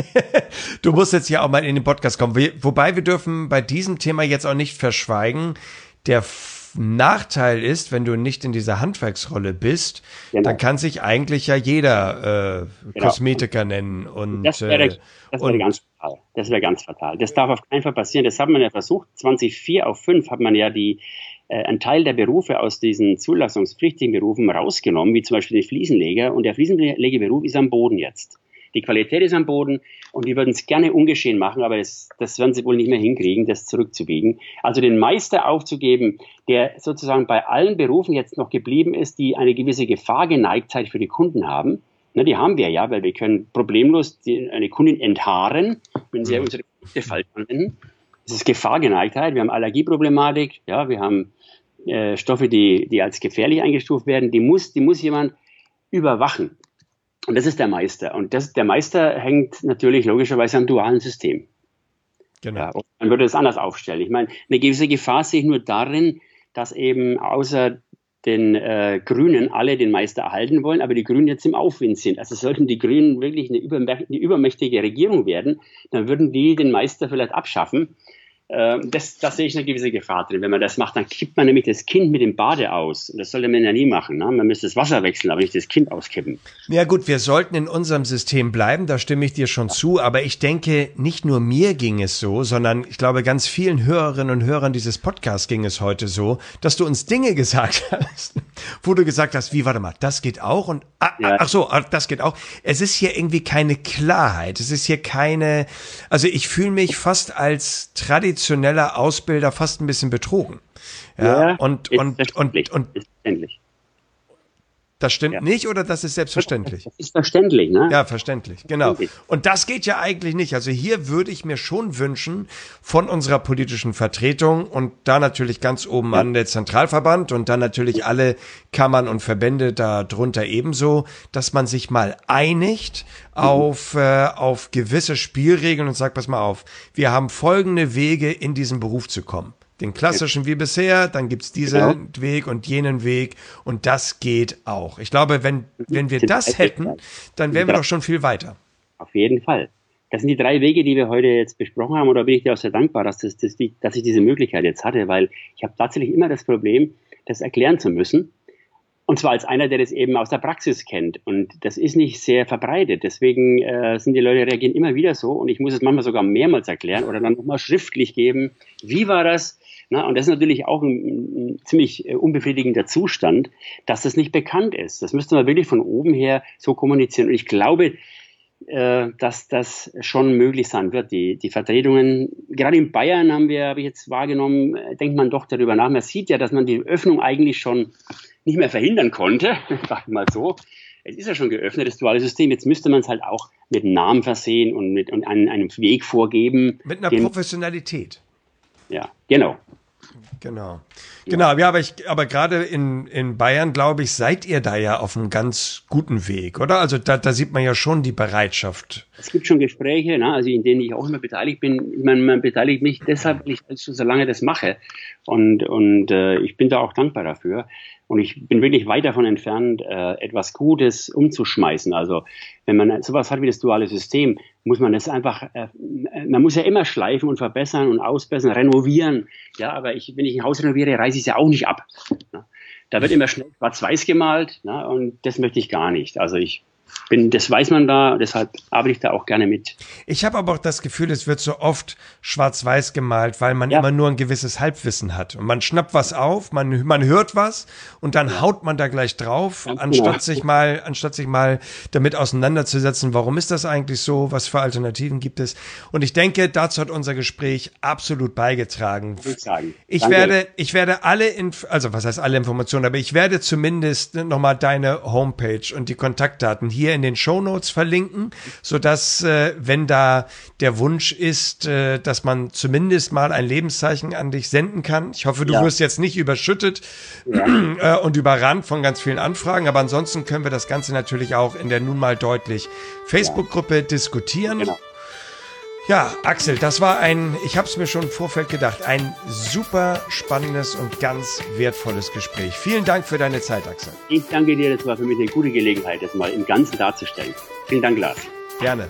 Speaker 3: du musst jetzt ja auch mal in den Podcast kommen. Wir, wobei wir dürfen bei diesem Thema jetzt auch nicht verschweigen. Der F- Nachteil ist, wenn du nicht in dieser Handwerksrolle bist, genau. dann kann sich eigentlich ja jeder äh, genau. Kosmetiker nennen. Und
Speaker 4: das wäre, das wäre ganz fatal. Das wäre ganz fatal. Das darf auf keinen Fall passieren. Das hat man ja versucht. zweitausendvier auf fünf hat man ja die äh, einen Teil der Berufe aus diesen zulassungspflichtigen Berufen rausgenommen, wie zum Beispiel den Fliesenleger. Und der Fliesenlegerberuf ist am Boden jetzt. Die Qualität ist am Boden und die würden es gerne ungeschehen machen, aber das, das werden sie wohl nicht mehr hinkriegen, das zurückzubiegen. Also den Meister aufzugeben, der sozusagen bei allen Berufen jetzt noch geblieben ist, die eine gewisse Gefahrgeneigtheit für die Kunden haben. Na, die haben wir ja, weil wir können problemlos die, eine Kundin enthaaren, wenn sie unsere Produkte falsch anwenden. Das ist Gefahrgeneigtheit, wir haben Allergieproblematik, ja, wir haben äh, Stoffe, die, die als gefährlich eingestuft werden, die muss, die muss jemand überwachen. Und das ist der Meister. Und das, der Meister hängt natürlich logischerweise am dualen System.
Speaker 3: Genau.
Speaker 4: Ja, und man würde das anders aufstellen. Ich meine, eine gewisse Gefahr sehe ich nur darin, dass eben außer den äh, Grünen alle den Meister erhalten wollen, aber die Grünen jetzt im Aufwind sind. Also sollten die Grünen wirklich eine, übermä- eine übermächtige Regierung werden, dann würden die den Meister vielleicht abschaffen. Äh, das, das sehe ich eine gewisse Gefahr drin. Wenn man das macht, dann kippt man nämlich das Kind mit dem Bade aus. Das sollte man ja nie machen. Ne? Man müsste das Wasser wechseln, aber nicht das Kind auskippen.
Speaker 3: Ja gut, wir sollten in unserem System bleiben, da stimme ich dir schon zu, aber ich denke, nicht nur mir ging es so, sondern ich glaube, ganz vielen Hörerinnen und Hörern dieses Podcasts ging es heute so, dass du uns Dinge gesagt hast, wo du gesagt hast, wie, warte mal, das geht auch und ah,
Speaker 4: Ja.
Speaker 3: ach so, das geht auch. Es ist hier irgendwie keine Klarheit, es ist hier keine, also ich fühle mich fast als traditioneller Ausbilder fast ein bisschen betrogen. Ja,
Speaker 4: Ja,
Speaker 3: und,
Speaker 4: ist
Speaker 3: und, und,
Speaker 4: verständlich,
Speaker 3: und
Speaker 4: ist verständlich.
Speaker 3: das stimmt
Speaker 4: Ja.
Speaker 3: nicht oder das ist selbstverständlich?
Speaker 4: Das ist verständlich, ne?
Speaker 3: Ja, verständlich, genau. Und das geht ja eigentlich nicht. Also hier würde ich mir schon wünschen, von unserer politischen Vertretung und da natürlich ganz oben an der Zentralverband und dann natürlich alle Kammern und Verbände darunter ebenso, dass man sich mal einigt auf, äh, auf gewisse Spielregeln und sagt, pass mal auf, wir haben folgende Wege, in diesen Beruf zu kommen. Den klassischen wie bisher, dann gibt's diesen
Speaker 4: Genau.
Speaker 3: Weg und jenen Weg und das geht auch. Ich glaube, wenn, wenn wir das hätten, dann wären wir doch schon viel weiter.
Speaker 4: Auf jeden Fall. Das sind die drei Wege, die wir heute jetzt besprochen haben. Und da bin ich dir auch sehr dankbar, dass, das, das, die, dass ich diese Möglichkeit jetzt hatte, weil ich habe tatsächlich immer das Problem, das erklären zu müssen. Und zwar als einer, der das eben aus der Praxis kennt. Und das ist nicht sehr verbreitet. Deswegen äh, sind die Leute reagieren immer wieder so. Und ich muss es manchmal sogar mehrmals erklären oder dann nochmal schriftlich geben. Wie war das? Na, und das ist natürlich auch ein, ein ziemlich äh, unbefriedigender Zustand, dass das nicht bekannt ist. Das müsste man wirklich von oben her so kommunizieren. Und ich glaube, äh, dass das schon möglich sein wird. Die, die Vertretungen, gerade in Bayern haben wir, habe ich jetzt wahrgenommen, äh, denkt man doch darüber nach. Man sieht ja, dass man die Öffnung eigentlich schon nicht mehr verhindern konnte, sag ich mal so. Es ist ja schon geöffnet, das duale System. Jetzt müsste man es halt auch mit Namen versehen und mit und einen, einem Weg vorgeben.
Speaker 3: Mit einer
Speaker 4: den,
Speaker 3: Professionalität.
Speaker 4: Ja, genau.
Speaker 3: Genau. Genau, ja, aber ich, aber gerade in, in Bayern, glaube ich, seid ihr da ja auf einem ganz guten Weg, oder? Also da, da sieht man ja schon die Bereitschaft.
Speaker 4: Es gibt schon Gespräche, ne, also in denen ich auch immer beteiligt bin. Ich meine, man beteiligt mich deshalb, weil ich schon so lange das mache. Und, und äh, ich bin da auch dankbar dafür. Und ich bin wirklich weit davon entfernt, äh, etwas Gutes umzuschmeißen. Also wenn man sowas hat wie das duale System, muss man das einfach, äh, man muss ja immer schleifen und verbessern und ausbessern, renovieren. Ja, aber ich, wenn ich ein Haus renoviere, reiße ich es ja auch nicht ab. Ne? Da wird immer schnell schwarz-weiß gemalt, ne? Und das möchte ich gar nicht. Also ich bin, das weiß man da, deshalb arbeite ich da auch gerne mit.
Speaker 3: Ich habe aber auch das Gefühl, es wird so oft schwarz-weiß gemalt, weil man
Speaker 4: Ja.
Speaker 3: immer nur ein gewisses Halbwissen hat. Und man schnappt was auf, man, man hört was und dann haut man da gleich drauf,
Speaker 4: Ganz
Speaker 3: anstatt
Speaker 4: genau.
Speaker 3: sich mal, anstatt sich mal damit auseinanderzusetzen, warum ist das eigentlich so, was für Alternativen gibt es. Und ich denke, dazu hat unser Gespräch absolut beigetragen.
Speaker 4: Würde ich sagen.
Speaker 3: Ich
Speaker 4: Danke.
Speaker 3: werde, ich werde alle, Inf- also was heißt alle Informationen, aber ich werde zumindest nochmal deine Homepage und die Kontaktdaten hier in den Shownotes verlinken, sodass, äh, wenn da der Wunsch ist, äh, dass man zumindest mal ein Lebenszeichen an dich senden kann. Ich hoffe, du
Speaker 4: Ja.
Speaker 3: wirst jetzt nicht überschüttet äh, und überrannt von ganz vielen Anfragen, aber ansonsten können wir das Ganze natürlich auch in der nun mal deutlich Facebook-Gruppe diskutieren.
Speaker 4: Genau.
Speaker 3: Ja, Axel, das war ein, ich habe es mir schon im Vorfeld gedacht, ein super spannendes und ganz wertvolles Gespräch. Vielen Dank für deine Zeit, Axel.
Speaker 4: Ich danke dir, das war für mich eine gute Gelegenheit, das mal im Ganzen darzustellen. Vielen Dank, Lars.
Speaker 3: Gerne.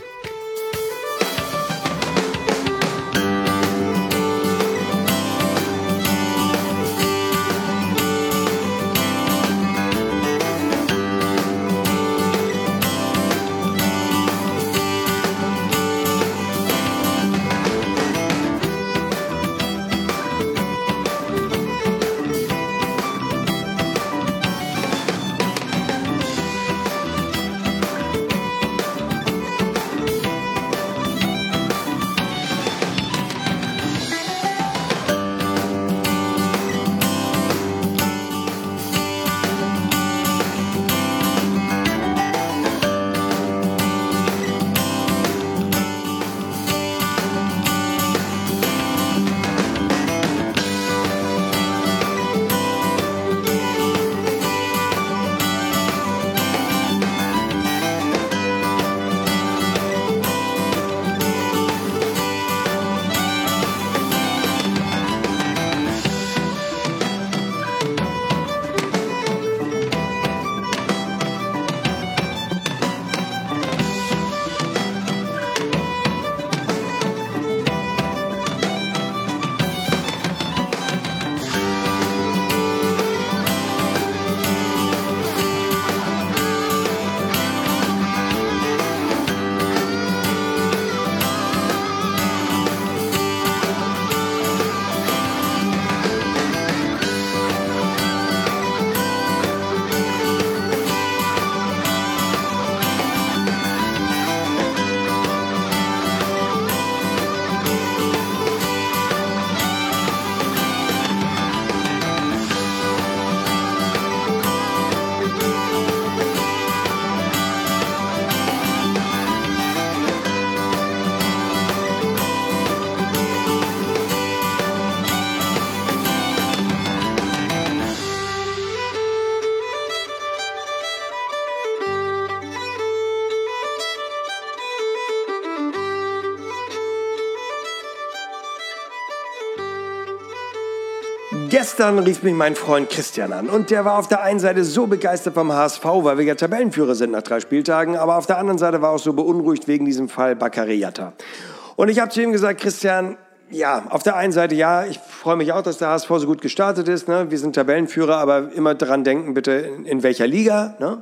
Speaker 2: Gestern rief mich mein Freund Christian an und der war auf der einen Seite so begeistert vom H S V, weil wir ja Tabellenführer sind nach drei Spieltagen, aber auf der anderen Seite war er auch so beunruhigt wegen diesem Fall Bakary Jatta. Und ich habe zu ihm gesagt, Christian, ja, auf der einen Seite ja, ich freue mich auch, dass der H S V so gut gestartet ist. Ne? Wir sind Tabellenführer, aber immer dran denken, bitte, in, in welcher Liga. Ne?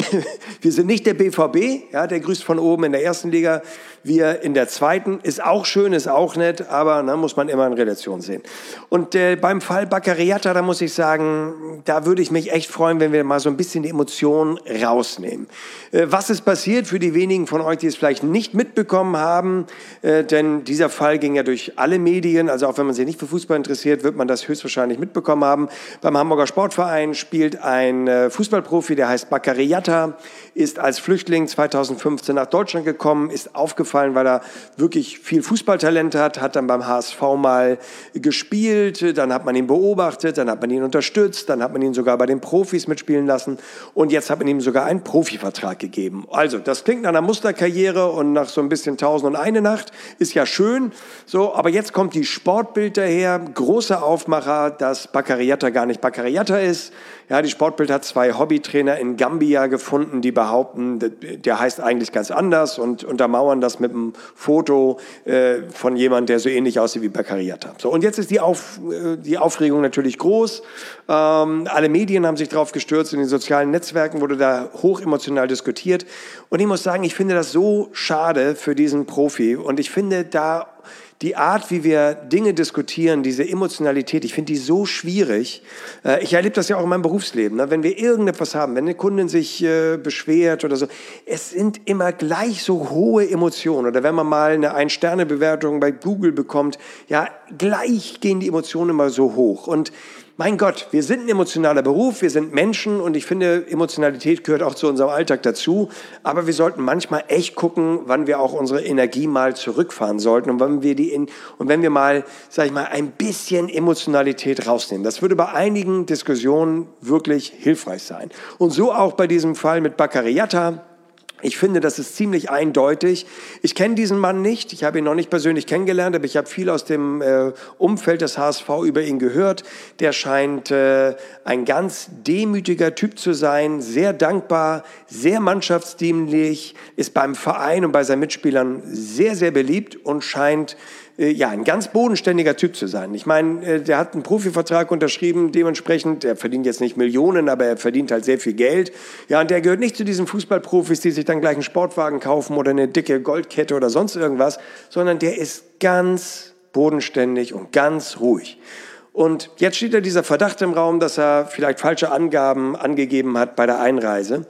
Speaker 2: Wir sind nicht der B V B, ja, der grüßt von oben in der ersten Liga. Wir in der zweiten, ist auch schön, ist auch nett, aber ne, muss man immer in Relation sehen. Und äh, beim Fall Bakary Jatta, da muss ich sagen, da würde ich mich echt freuen, wenn wir mal so ein bisschen die Emotionen rausnehmen. Äh, was ist passiert für die wenigen von euch, die es vielleicht nicht mitbekommen haben? Äh, denn dieser Fall ging ja durch alle Medien, also auch wenn man sich nicht für Fußball interessiert, wird man das höchstwahrscheinlich mitbekommen haben. Beim Hamburger Sportverein spielt ein äh, Fußballprofi, der heißt Bakary Jatta, ist als Flüchtling zweitausendfünfzehn nach Deutschland gekommen, ist aufgefallen, weil er wirklich viel Fußballtalent hat, hat dann beim H S V mal gespielt, dann hat man ihn beobachtet, dann hat man ihn unterstützt, dann hat man ihn sogar bei den Profis mitspielen lassen und jetzt hat man ihm sogar einen Profivertrag gegeben. Also, das klingt nach einer Musterkarriere und nach so ein bisschen Tausend und eine Nacht, ist ja schön, so, aber jetzt kommt die Sportbild daher, großer Aufmacher, dass Bakary Jatta gar nicht Bakary Jatta ist. Ja, die Sportbild hat zwei Hobbytrainer in Gambia gefunden, die behaupten, der heißt eigentlich ganz anders und untermauern das mit einem Foto äh, von jemandem, der so ähnlich aussieht wie Bakary Jatta. So, und jetzt ist die, Auf, äh, die Aufregung natürlich groß. Ähm, alle Medien haben sich drauf gestürzt, in den sozialen Netzwerken wurde da hochemotional diskutiert. Und ich muss sagen, ich finde das so schade für diesen Profi. Und ich finde da die Art, wie wir Dinge diskutieren, diese Emotionalität, ich finde die so schwierig. Ich erlebe das ja auch in meinem Berufsleben. Wenn wir irgendetwas haben, wenn eine Kundin sich beschwert oder so, es sind immer gleich so hohe Emotionen. Oder wenn man mal eine Ein-Sterne-Bewertung bei Google bekommt, ja, gleich gehen die Emotionen immer so hoch. Und mein Gott, wir sind ein emotionaler Beruf, wir sind Menschen und ich finde, Emotionalität gehört auch zu unserem Alltag dazu. Aber wir sollten manchmal echt gucken, wann wir auch unsere Energie mal zurückfahren sollten und wann wir die in, und wenn wir mal, sag ich mal, ein bisschen Emotionalität rausnehmen. Das würde bei einigen Diskussionen wirklich hilfreich sein. Und so auch bei diesem Fall mit Bakary Jatta. Ich finde, das ist ziemlich eindeutig. Ich kenne diesen Mann nicht, ich habe ihn noch nicht persönlich kennengelernt, aber ich habe viel aus dem äh, Umfeld des H S V über ihn gehört. Der scheint äh, ein ganz demütiger Typ zu sein, sehr dankbar, sehr mannschaftsdienlich, ist beim Verein und bei seinen Mitspielern sehr, sehr beliebt und scheint ja, ein ganz bodenständiger Typ zu sein. Ich meine, der hat einen Profivertrag unterschrieben, dementsprechend, er verdient jetzt nicht Millionen, aber er verdient halt sehr viel Geld. Ja, und der gehört nicht zu diesen Fußballprofis, die sich dann gleich einen Sportwagen kaufen oder eine dicke Goldkette oder sonst irgendwas, sondern der ist ganz bodenständig und ganz ruhig. Und jetzt steht da dieser Verdacht im Raum, dass er vielleicht falsche Angaben angegeben hat bei der Einreise.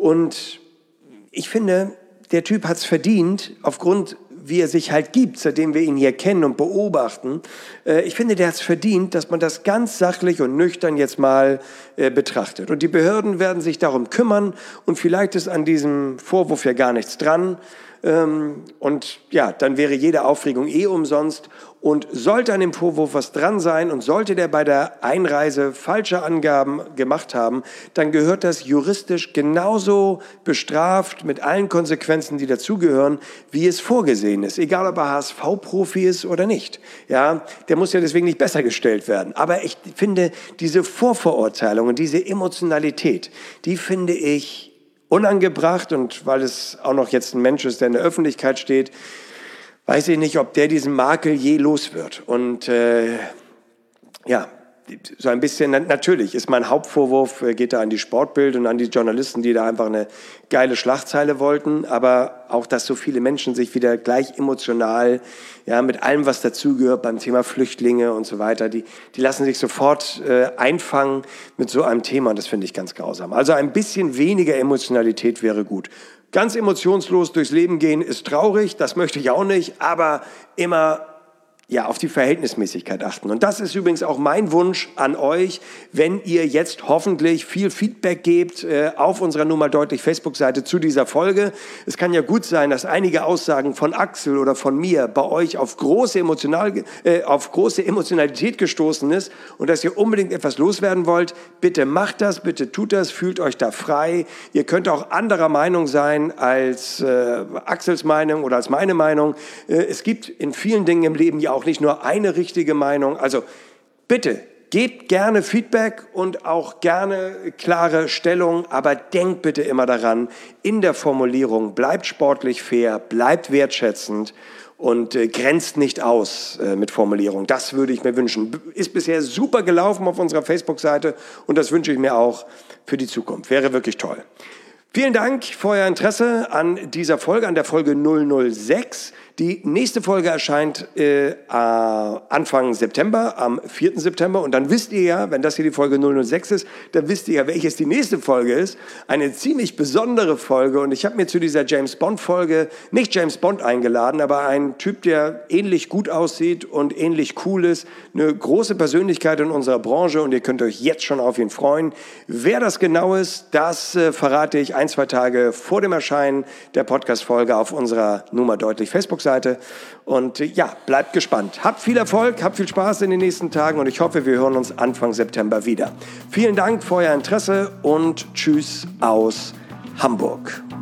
Speaker 2: Und ich finde, der Typ hat es verdient, aufgrund wie er sich halt gibt, seitdem wir ihn hier kennen und beobachten. Äh, ich finde, der hat es verdient, dass man das ganz sachlich und nüchtern jetzt mal äh, betrachtet. Und die Behörden werden sich darum kümmern und vielleicht ist an diesem Vorwurf ja gar nichts dran. Ähm, und ja, dann wäre jede Aufregung eh umsonst. Und sollte an dem Vorwurf was dran sein und sollte der bei der Einreise falsche Angaben gemacht haben, dann gehört das juristisch genauso bestraft mit allen Konsequenzen, die dazugehören, wie es vorgesehen ist. Egal, ob er H S V-Profi ist oder nicht. Ja, der muss ja deswegen nicht besser gestellt werden. Aber ich finde, diese Vorverurteilung und diese Emotionalität, die finde ich unangebracht. Und weil es auch noch jetzt ein Mensch ist, der in der Öffentlichkeit steht, weiß ich nicht, ob der diesen Makel je los wird. Und äh, ja, so ein bisschen, natürlich ist mein Hauptvorwurf, geht da an die Sportbild und an die Journalisten, die da einfach eine geile Schlagzeile wollten, aber auch, dass so viele Menschen sich wieder gleich emotional, ja, mit allem, was dazugehört beim Thema Flüchtlinge und so weiter, die, die lassen sich sofort äh, einfangen mit so einem Thema und das finde ich ganz grausam. Also ein bisschen weniger Emotionalität wäre gut. Ganz emotionslos durchs Leben gehen ist traurig, das möchte ich auch nicht, aber immer ja, auf die Verhältnismäßigkeit achten. Und das ist übrigens auch mein Wunsch an euch, wenn ihr jetzt hoffentlich viel Feedback gebt äh, auf unserer Nun mal deutlich Facebook-Seite zu dieser Folge. Es kann ja gut sein, dass einige Aussagen von Axel oder von mir bei euch auf große, emotional, äh, auf große Emotionalität gestoßen ist und dass ihr unbedingt etwas loswerden wollt. Bitte macht das, bitte tut das, fühlt euch da frei. Ihr könnt auch anderer Meinung sein als äh, Axels Meinung oder als meine Meinung. Äh, es gibt in vielen Dingen im Leben ja auch nicht nur eine richtige Meinung. Also bitte, Gebt gerne Feedback und auch gerne klare Stellung, aber denkt bitte immer daran, in der Formulierung bleibt sportlich fair, bleibt wertschätzend und äh, grenzt nicht aus äh, mit Formulierung. Das würde ich mir wünschen. Ist bisher super gelaufen auf unserer Facebook-Seite und das wünsche ich mir auch für die Zukunft. Wäre wirklich toll. Vielen Dank für euer Interesse an dieser Folge, an der Folge null null sechs. Die nächste Folge erscheint äh, Anfang September, am vierten September. Und dann wisst ihr ja, wenn das hier die Folge null null sechs ist, dann wisst ihr ja, welches die nächste Folge ist. Eine ziemlich besondere Folge. Und ich habe mir zu dieser James-Bond-Folge nicht James Bond eingeladen, aber einen Typ, der ähnlich gut aussieht und ähnlich cool ist. Eine große Persönlichkeit in unserer Branche. Und ihr könnt euch jetzt schon auf ihn freuen. Wer das genau ist, das äh, verrate ich ein, zwei Tage vor dem Erscheinen der Podcast-Folge auf unserer Nummer deutlich Facebook-Seite. Und ja, bleibt gespannt. Habt viel Erfolg, habt viel Spaß in den nächsten Tagen und ich hoffe, wir hören uns Anfang September wieder. Vielen Dank für euer Interesse und tschüss aus Hamburg.